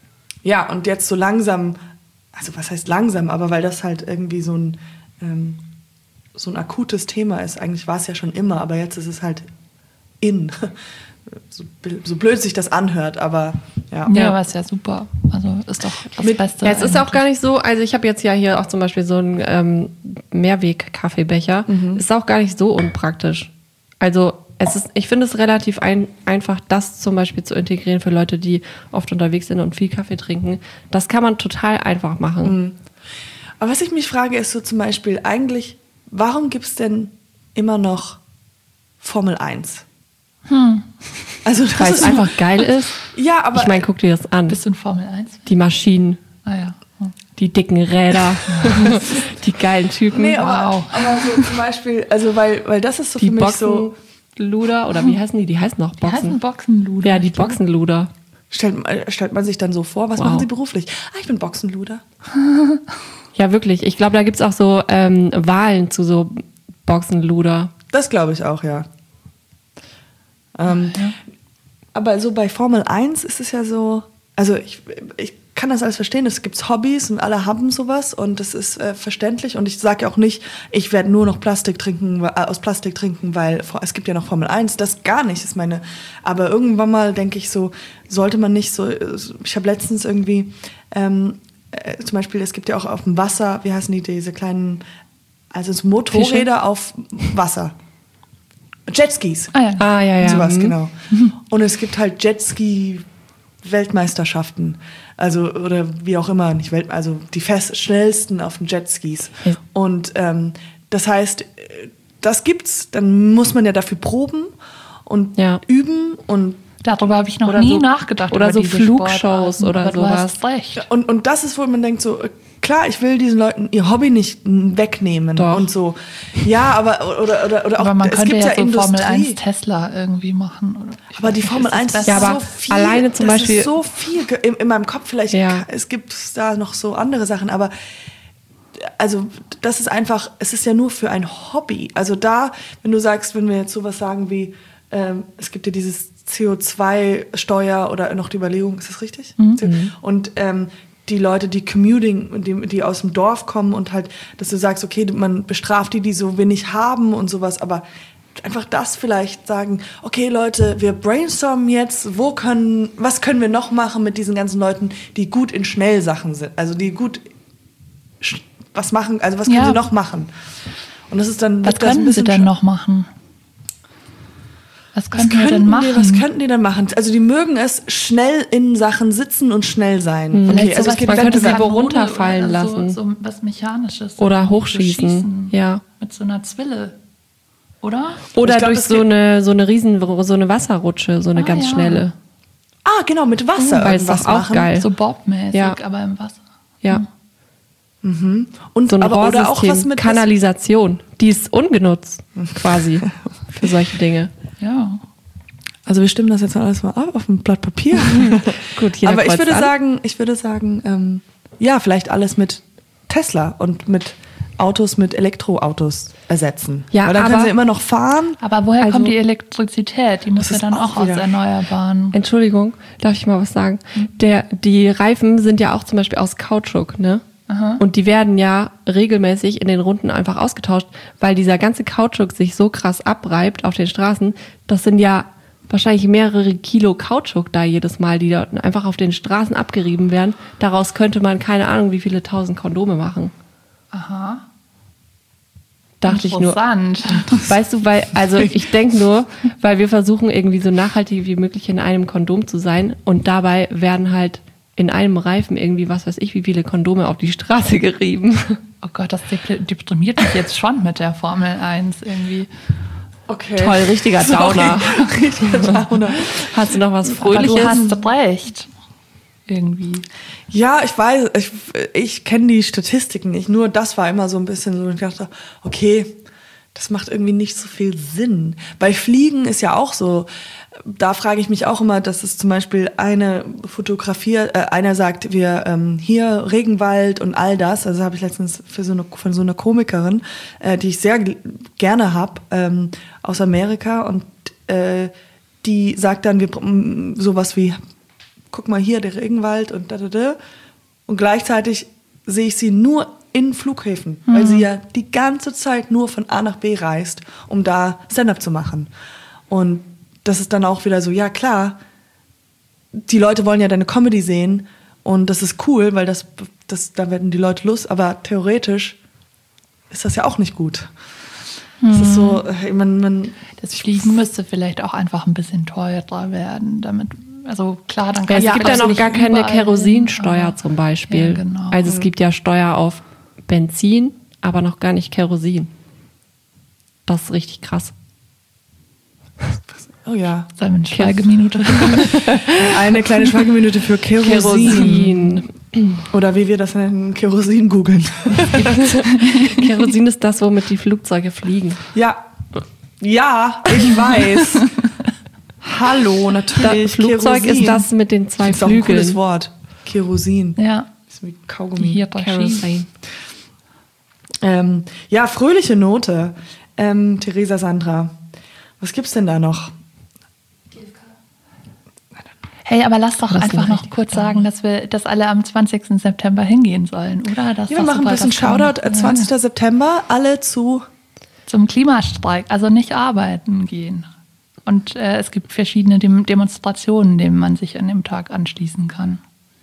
ja, und jetzt so langsam, also was heißt langsam, aber weil das halt irgendwie so ein, ähm, so ein akutes Thema ist. Eigentlich war es ja schon immer, aber jetzt ist es halt in. So, so blöd sich das anhört, aber ja. Ja, aber ist ja super. Also ist doch das Mit, Beste. Ja, es ist auch gar nicht so, also ich habe jetzt ja hier auch zum Beispiel so einen ähm, Mehrweg-Kaffeebecher. Mhm. Ist auch gar nicht so unpraktisch. Also es ist, ich finde es relativ ein, einfach, das zum Beispiel zu integrieren für Leute, die oft unterwegs sind und viel Kaffee trinken. Das kann man total einfach machen. Mhm. Aber was ich mich frage, ist so zum Beispiel eigentlich, warum gibt es denn immer noch Formel eins? Hm. Also weil es einfach geil ist. Ja, aber ich meine, guck dir das an. Bist du in Formel eins? Die Maschinen, ah, ja. Hm. die dicken Räder, die geilen Typen. Nee, aber, wow. aber so zum Beispiel, also weil, weil das ist so die für mich Boxen so... Luder, oder wie heißen die? Die heißen noch Boxen. Die heißen Boxenluder. Ja, die Boxenluder. Stellt, stellt man sich dann so vor, was wow. machen sie beruflich? Ah, ich bin Boxenluder. Ja, wirklich. Ich glaube, da gibt es auch so ähm, Wahlen zu so Boxenluder. Das glaube ich auch, ja. Ähm, ja. Aber so bei Formel eins ist es ja so, also ich, ich kann das alles verstehen, es gibt Hobbys und alle haben sowas und das ist äh, verständlich und ich sage ja auch nicht, ich werde nur noch Plastik trinken, äh, aus Plastik trinken, weil es gibt ja noch Formel eins, das gar nicht ist meine, aber irgendwann mal denke ich so, sollte man nicht so, ich habe letztens irgendwie, ähm, äh, zum Beispiel, es gibt ja auch auf dem Wasser, wie heißen die, diese kleinen, also so Motorräder Fische? Auf Wasser. Jetskis. Ah ja, ah, ja, ja. Sowas, mhm. genau. Und es gibt halt Jetski-Weltmeisterschaften. Also, oder wie auch immer, nicht Welt, also die fest schnellsten auf den Jetskis. Ja. Und ähm, das heißt, das gibt's, dann muss man ja dafür proben und ja. üben und darüber habe ich noch nie so, nachgedacht. Oder so Flugshows oder aber sowas. Du hast recht. Und, und das ist, wo man denkt so, klar, ich will diesen Leuten ihr Hobby nicht wegnehmen. Doch. Und so. Ja, aber oder, oder, oder auch, aber man es könnte gibt ja, ja so Formel Industrie. eins Tesla irgendwie machen. Oder aber die Formel eins ist ja, so aber viel. Alleine zum das Beispiel ist so viel in, in meinem Kopf. Vielleicht ja. es gibt da noch so andere Sachen, aber also das ist einfach, es ist ja nur für ein Hobby. Also da, wenn du sagst, wenn wir jetzt sowas sagen wie, ähm, es gibt ja dieses C O zwei Steuer oder noch die Überlegung, ist das richtig? Mhm. Und ähm, die Leute, die commuting, die, die aus dem Dorf kommen und halt, dass du sagst, okay, man bestraft die, die so wenig haben und sowas, aber einfach das vielleicht sagen, okay Leute, wir brainstormen jetzt, wo können, was können wir noch machen mit diesen ganzen Leuten, die gut in Schnellsachen sind, also die gut was machen, also was können ja. sie noch machen? Und das ist dann was können sie denn noch machen? Was könnten wir denn machen? Die, was könnten die denn machen? Also die mögen es schnell in Sachen sitzen und schnell sein. Mhm. Okay, also es geht man könnte sie Wettbewerb. wo runterfallen oder lassen. So, so was Mechanisches. Oder so hochschießen. schießen. Ja. Mit so einer Zwille. Oder? Oder Ich glaub, durch es so geht- eine, so eine riesen, so eine Wasserrutsche, so eine Ah, ganz ja. schnelle. Ah, genau, mit Wasser Weil es irgendwas doch auch machen. geil. So Bob-mäßig, Ja. aber im Wasser. Ja. Und So ein aber, oder auch was Rohrsystem, mit Kanalisation. Die ist ungenutzt, quasi, für solche Dinge. Ja. Also wir stimmen das jetzt alles mal ab auf ein Blatt Papier. Gut, jeder Aber ich kreuzt würde an. sagen, ich würde sagen, ähm, ja, vielleicht alles mit Tesla und mit Autos mit Elektroautos ersetzen. Ja, Weil dann können aber- sie immer noch fahren. Aber woher Also- kommt die Elektrizität? Die muss ja ist dann auch auch aus wieder- Erneuerbaren. Entschuldigung, darf ich mal was sagen? Der, die Reifen sind ja auch zum Beispiel aus Kautschuk, ne? Aha. Und die werden ja regelmäßig in den Runden einfach ausgetauscht, weil dieser ganze Kautschuk sich so krass abreibt auf den Straßen. Das sind ja wahrscheinlich mehrere Kilo Kautschuk da jedes Mal, die da einfach auf den Straßen abgerieben werden. Daraus könnte man keine Ahnung, wie viele tausend Kondome machen. Aha. Dachte ich nur. Interessant. Weißt du, weil, also ich denke nur, weil wir versuchen irgendwie so nachhaltig wie möglich in einem Kondom zu sein und dabei werden halt in einem Reifen irgendwie, was weiß ich, wie viele Kondome auf die Straße gerieben. Oh Gott, das depl- deprimiert mich jetzt schon mit der Formel eins irgendwie. Okay. Toll, richtiger Downer. Richtiger Downer. Hast du noch was Aber du Fröhliches? hast recht. Irgendwie. Ja, ich weiß, ich, ich kenne die Statistiken nicht. Nur das war immer so ein bisschen so, ich dachte, okay, das macht irgendwie nicht so viel Sinn. Bei Fliegen ist ja auch so, da frage ich mich auch immer, dass es zum Beispiel eine fotografiert, äh, einer sagt, wir ähm, hier Regenwald und all das. Also habe ich letztens für so eine, von so einer Komikerin, äh, die ich sehr g- gerne habe, ähm, aus Amerika. Und äh, die sagt dann, wir br- sowas wie, guck mal hier, der Regenwald und da, da, da. Und gleichzeitig sehe ich sie nur in Flughäfen, mhm. weil sie ja die ganze Zeit nur von A nach B reist, um da Stand-up zu machen. Und das ist dann auch wieder so, ja klar, die Leute wollen ja deine Comedy sehen und das ist cool, weil das, das da werden die Leute Lust, aber theoretisch ist das ja auch nicht gut. Das Mhm. ist so, äh, man, man Das Fliegen müsste vielleicht auch einfach ein bisschen teurer werden, damit, also klar, dann Ja, kann es ja, gibt aber ja noch nicht gar keine überall hin, Kerosinsteuer aber- zum Beispiel. Ja, genau. Also es gibt ja Steuer auf Benzin, aber noch gar nicht Kerosin. Das ist richtig krass. oh ja, Simon, Schweigeminute. eine kleine Schweigeminute für Kerosin. Kerosin. Oder wie wir das nennen, Kerosin googeln. Kerosin ist das, womit die Flugzeuge fliegen. Ja, ja, ich weiß. Hallo, Das natürlich. Flugzeug Kerosin. ist das mit den zwei Das ist auch ein cooles Flügeln. Wort. Kerosin. Ja, Das ist wie die Kaugummi. Hierarchie. Kerosin. Ähm, ja, fröhliche Note. Ähm, Theresa, Sandra, was gibt's denn da noch? Hey, aber lass doch Das ist einfach ein noch richtiger kurz sagen, dass wir, dass alle am zwanzigsten September hingehen sollen, oder? Das ist Ja, wir doch machen ein super, bisschen das kann man Shoutout. noch- äh, zwanzigsten September, alle zu. Zum Klimastreik, also nicht arbeiten gehen. Und äh, es gibt verschiedene Dem- Demonstrationen, denen man sich an dem Tag anschließen kann.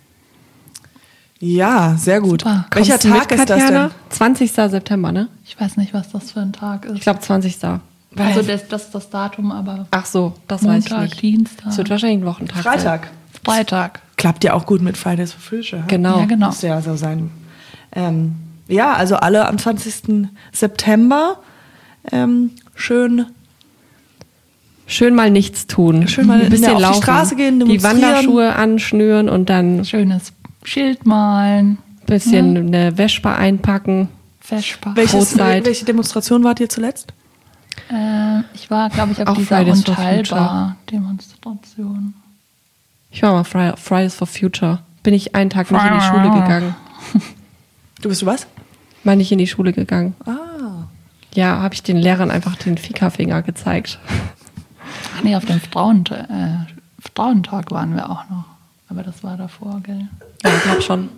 Ja, sehr gut. Super. Welcher Kommst du Tag mit, ist das Katjana? denn? zwanzigsten September, ne? Ich weiß nicht, was das für ein Tag ist. Ich glaube zwanzigsten also das, das ist das Datum, aber Ach so, das weiß ich Montag, nicht. Dienstag, Es wird wahrscheinlich ein Wochentag sein. Freitag. Freitag. Klappt ja auch gut mit Fridays for Future. Genau. Ja, genau. Muss ja so sein. Ähm, ja, also alle am zwanzigsten September. Ähm, schön. Schön mal nichts tun. Schön mal ein bisschen auf die laufen. Straße gehen, die demonstrieren. Wanderschuhe anschnüren und dann ein Schönes Schild malen, bisschen eine Vespa einpacken. Vespa. Welches, Brotzeit. welche Demonstration wart ihr zuletzt? Äh, ich war, glaube ich, auf Auch dieser Fridays for Unteilbar-Demonstration. Ich war mal Fri- Fridays for Future. Bin ich einen Tag nicht in die Schule gegangen. Du bist du was? Mal nicht in die Schule gegangen. Ah. Ja, habe ich den Lehrern einfach den Fika-Finger gezeigt. Ach nee, auf dem Frauent äh, Frauentag waren wir auch noch. Aber das war davor, gell? Ja, ich glaube schon.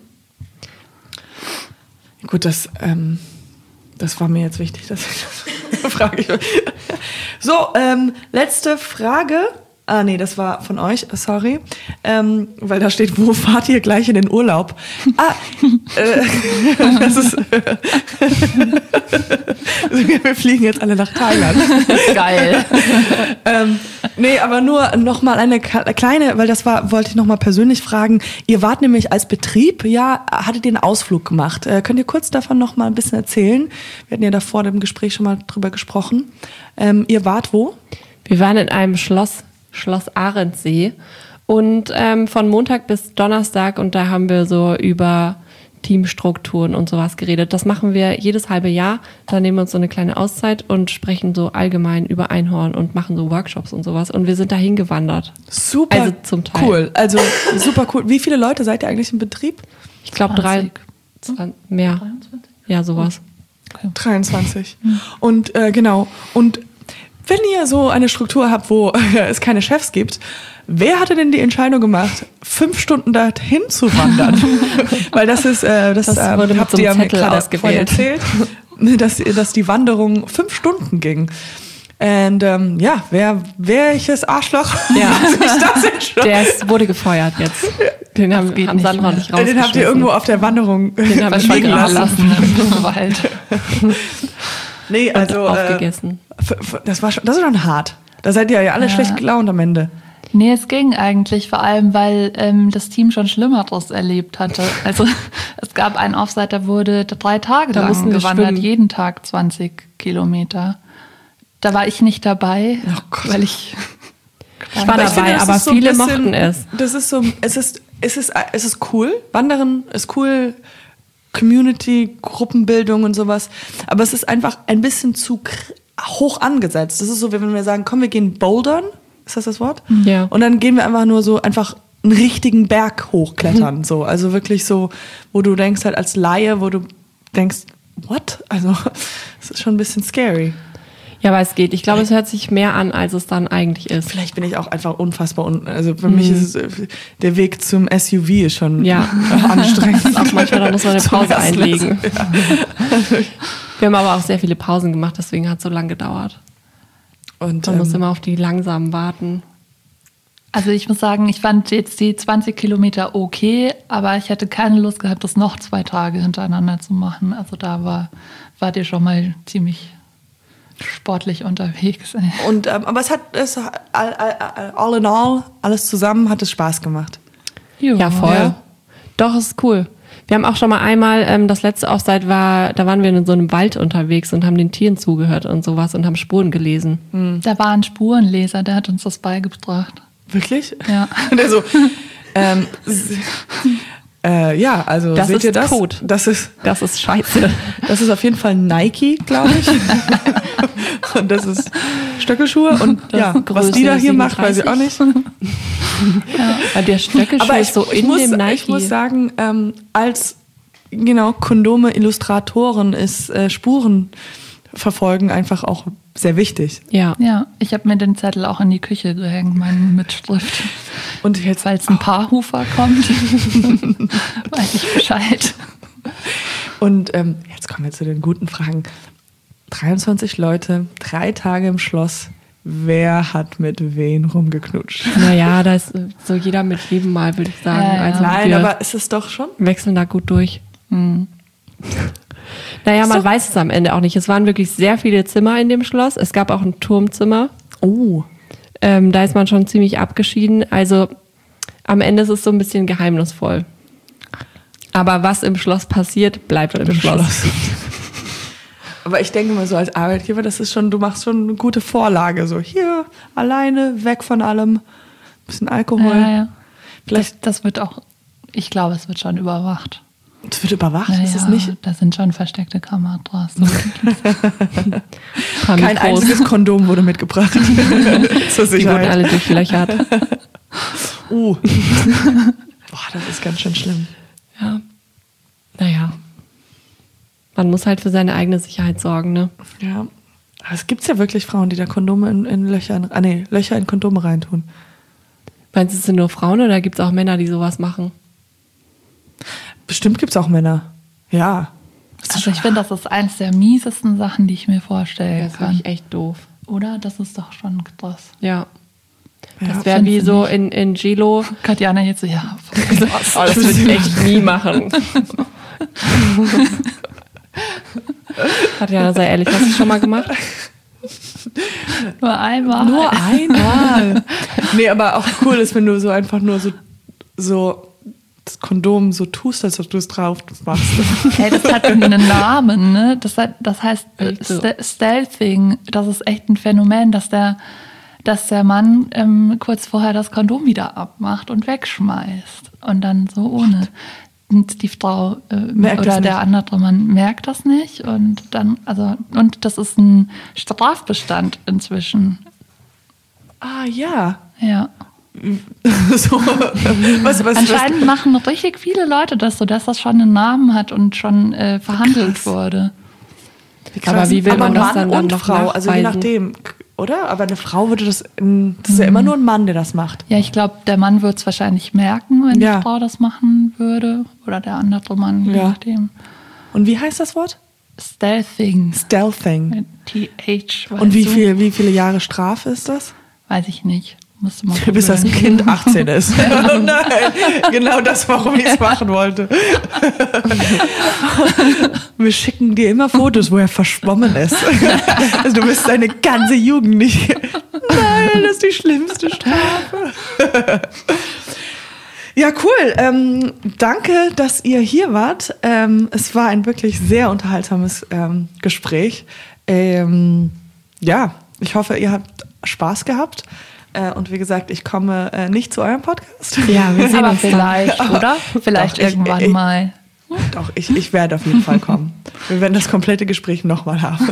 Gut, das, ähm, das war mir jetzt wichtig, dass ich das frage. So, ähm, letzte Frage. Ah, nee, das war von euch, sorry. Ähm, weil da steht, wo fahrt ihr gleich in den Urlaub? Ah, äh, das ist. Wir fliegen jetzt alle nach Thailand. Geil. ähm, Nee, aber nur noch mal eine kleine, weil das war, wollte ich noch mal persönlich fragen. Ihr wart nämlich als Betrieb, ja, hattet ihr einen Ausflug gemacht. Äh, könnt ihr kurz davon noch mal ein bisschen erzählen? Wir hatten ja da vor dem Gespräch schon mal drüber gesprochen. Ähm, ihr wart wo? Wir waren in einem Schloss, Schloss Arendsee. Und ähm, von Montag bis Donnerstag, und da haben wir so über Teamstrukturen und sowas geredet. Das machen wir jedes halbe Jahr. Da nehmen wir uns so eine kleine Auszeit und sprechen so allgemein über Einhorn und machen so Workshops und sowas. Und wir sind dahin gewandert. Super also zum Teil. cool. Also super cool. Wie viele Leute seid ihr eigentlich im Betrieb? Ich glaube drei, zwanzig, mehr. dreiundzwanzig? Ja, sowas. Okay. dreiundzwanzig. Und äh, genau. Und wenn ihr so eine Struktur habt, wo es keine Chefs gibt, wer hatte denn die Entscheidung gemacht, fünf Stunden dahin zu wandern? Weil das ist, äh, das, Das äh, wurde mit habt so einem ihr mir Zettel gerade ausgewählt. vorhin erzählt, dass, dass die Wanderung fünf Stunden ging. Und ähm, ja, wer, welches Arschloch Ja. hat sich das entschlossen? Der ist, wurde gefeuert jetzt. Den haben, geht haben nicht Sandra mehr. nicht rausgeschmissen. Den habt ihr irgendwo auf der Wanderung Den haben wir liegen vergraben lassen. Im Wald. Nee, und also äh, aufgegessen. f- f- das war schon, das ist schon hart. Da seid ihr ja alle Ja. schlecht gelaunt am Ende. Nee, es ging eigentlich, vor allem, weil ähm, das Team schon Schlimmeres erlebt hatte. Also es gab einen Offside, da wurde drei Tage Da lang mussten wir gewandert, schwimmen. jeden Tag zwanzig Kilometer. Da war ich nicht dabei, Oh Gott. weil ich... Ich war Aber ich dabei, finde, das aber ist so ein viele bisschen- mochten es. Das ist so, es ist, es ist, es ist cool. Wandern ist cool. Community, Gruppenbildung und sowas. Aber es ist einfach ein bisschen zu kr- hoch angesetzt. Das ist so, wie wenn wir sagen, komm, wir gehen bouldern. Ist das das Wort? Ja. Und dann gehen wir einfach nur so einfach einen richtigen Berg hochklettern. So. Also wirklich so, wo du denkst halt als Laie, wo du denkst, what? Also, es ist schon ein bisschen scary. Ja, aber es geht. Ich glaube, es hört sich mehr an, als es dann eigentlich ist. Vielleicht bin ich auch einfach unfassbar un also für mich ist es, äh, der Weg zum S U V ist schon Ja. anstrengend. Auch manchmal, da muss man eine Zum Pause ersten einlegen. Lesung, ja. Wir haben aber auch sehr viele Pausen gemacht, deswegen hat es so lange gedauert. Und Man muss ähm, immer auf die langsamen warten. Also ich muss sagen, ich fand jetzt die zwanzig Kilometer okay, aber ich hätte keine Lust gehabt, das noch zwei Tage hintereinander zu machen. Also da war, wart ihr schon mal ziemlich sportlich unterwegs. und ähm, aber es hat es all, all, all in all alles zusammen hat es Spaß gemacht. Ja, voll. Ja. Doch, es ist cool. Wir haben auch schon mal einmal, ähm, das letzte Offside war, da waren wir in so einem Wald unterwegs und haben den Tieren zugehört und sowas und haben Spuren gelesen. Da war ein Spurenleser, der hat uns das beigebracht. Wirklich? Ja. Der so ähm, s- äh, ja, also Das seht ist ihr das? tot. Das ist Das ist scheiße. das ist auf jeden Fall Nike, glaube ich. Und das ist Stöckelschuhe und Das ja, ist was die da Größe hier macht, weiß ich auch nicht. Weil der Stöckelschuh Aber ich, ist so ich, in muss, dem Nike. ich muss sagen, ähm, als genau Kondome-Illustratorin ist äh, Spuren verfolgen einfach auch sehr wichtig. ja. Ja, ich habe mir den Zettel auch in die Küche gehängt, meinen Mitschrift. Und jetzt Falls ein Paarhufer kommt, weiß ich Bescheid. und ähm, jetzt kommen wir zu den guten Fragen. dreiundzwanzig Leute, drei Tage im Schloss. Wer hat mit wen rumgeknutscht? Naja, da ist äh, so jeder mit jedem Mal, würde ich sagen. Ja, ja. Also Nein, wir aber ist es doch schon? wechseln da gut durch. Hm. Naja, man doch- weiß es am Ende auch nicht. Es waren wirklich sehr viele Zimmer in dem Schloss. Es gab auch ein Turmzimmer. Oh. Ähm, da ist man schon ziemlich abgeschieden. Also am Ende ist es so ein bisschen geheimnisvoll. Aber was im Schloss passiert, bleibt im, Im Schloss. Schloss. Aber ich denke mal so als Arbeitgeber, das ist schon, du machst schon eine gute Vorlage. So hier, alleine, weg von allem, bisschen Alkohol. Ja, ja. Vielleicht, Das, das wird auch, ich glaube, es wird schon überwacht. es wird überwacht, Ja, ist es ja, nicht? da sind schon versteckte Kameras. Ein paar Kein Mikros. einziges Kondom wurde mitgebracht. Zur Die wurden Sicherheit. alle durchlöchert. Uh. Boah, das ist ganz schön schlimm. Ja. Naja. Man muss halt für seine eigene Sicherheit sorgen, ne? Ja. Aber es gibt ja wirklich Frauen, die da Kondome in, in Löcher, in, ah, nee, Löcher in Kondome reintun. Meinst du, es sind nur Frauen oder gibt es auch Männer, die sowas machen? Bestimmt gibt es auch Männer. Ja. Das ist Also schon ich finde, das ist eines der miesesten Sachen, die ich mir vorstellen Das ist kann. wirklich echt doof. Oder? Das ist doch schon krass. Ja. Ja, Das wäre wie findest du so nicht? in, in Gelo. Katjana jetzt so, ja. Oh, das würde ich echt nie machen. Katjana, sei ehrlich, hast du schon mal gemacht? Nur einmal. Nur einmal. Nee, aber auch cool ist, wenn du so einfach nur so, so das Kondom so tust, als ob du es drauf machst. Hey, das hat einen Namen, ne? Das, hat, das heißt Also. St- Stealthing. Das ist echt ein Phänomen, dass der, dass der Mann ähm, kurz vorher das Kondom wieder abmacht und wegschmeißt. Und dann so ohne. Und die Frau äh, Merkt oder das der andere Mann merkt das nicht. Und dann, also, und das ist ein Strafbestand inzwischen. Ah, ja. Ja. So, was, was, Anscheinend was, machen richtig viele Leute das so, dass das schon einen Namen hat und schon äh, verhandelt Krass. wurde. krass. Aber wie will Aber man das Mann dann, dann und noch Frau, also je nachweisen? nachdem, oder? Aber eine Frau würde das, das ist ja immer nur ein Mann, der das macht. Ja, ich glaube, der Mann würde es wahrscheinlich merken, wenn Ja. die Frau das machen würde. Oder der andere Mann, je Ja. nachdem. Und wie heißt das Wort? Stealthing. Stealthing. T H. Und wie, weißt du? viel, wie viele Jahre Strafe ist das? Weiß ich nicht. Musste mal Bis das ein googeln. Kind achtzehn ist. Oh nein, genau das, warum ich es machen wollte. Wir schicken dir immer Fotos, wo er verschwommen ist. Also du bist deine ganze Jugend nicht. Nein, das ist die schlimmste Strafe. Ja, cool. Ähm, danke, dass ihr hier wart. Ähm, es war ein wirklich sehr unterhaltsames ähm, Gespräch. Ähm, ja, ich hoffe, ihr habt Spaß gehabt. Äh, und wie gesagt, ich komme äh, nicht zu eurem Podcast. Ja, wir sehen Aber uns dann. vielleicht, oder? Vielleicht Doch, ich- irgendwann ich- mal. Doch, ich, ich werde auf jeden Fall kommen. Wir werden das komplette Gespräch nochmal haben.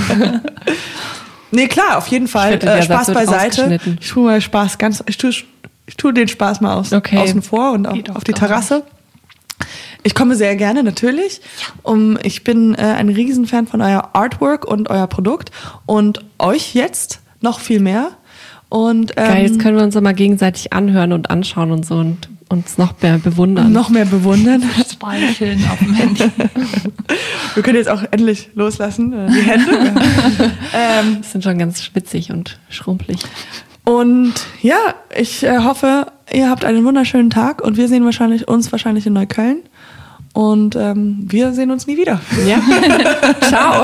Nee, klar, auf jeden Fall. Schritte, Äh, der Spaß Satz wird beiseite. rausgeschnitten. Ich tue mal Spaß ganz, ich tue, ich tue den Spaß mal aus, Okay. außen vor und auf, Geht doch auf die gar Terrasse. Ich komme sehr gerne, natürlich. Um, ich bin äh, ein Riesenfan von euer Artwork und euer Produkt und euch jetzt noch viel mehr. Und ähm, Geil, jetzt können wir uns immer gegenseitig anhören und anschauen und so und uns noch mehr bewundern. noch mehr bewundern. Streicheln auf dem Handy. Wir können jetzt auch endlich loslassen, äh, die Hände. ähm, Das sind schon ganz schwitzig und schrumpelig. Und ja, ich äh, hoffe, ihr habt einen wunderschönen Tag und wir sehen wahrscheinlich uns wahrscheinlich in Neukölln. Und ähm, wir sehen uns nie wieder. Ja. Ciao.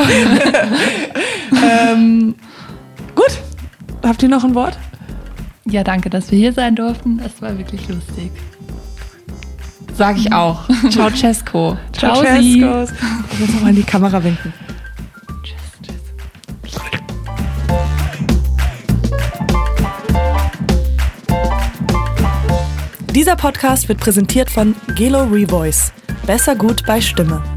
ähm, gut, habt ihr noch ein Wort? Ja, danke, dass wir hier sein durften. Es war wirklich lustig. Sag ich auch. Ciao, Cesco. Ciao, Ceskos. Ich muss nochmal in die Kamera winken. Dieser Podcast wird präsentiert von Gelo Revoice. Besser gut bei Stimme.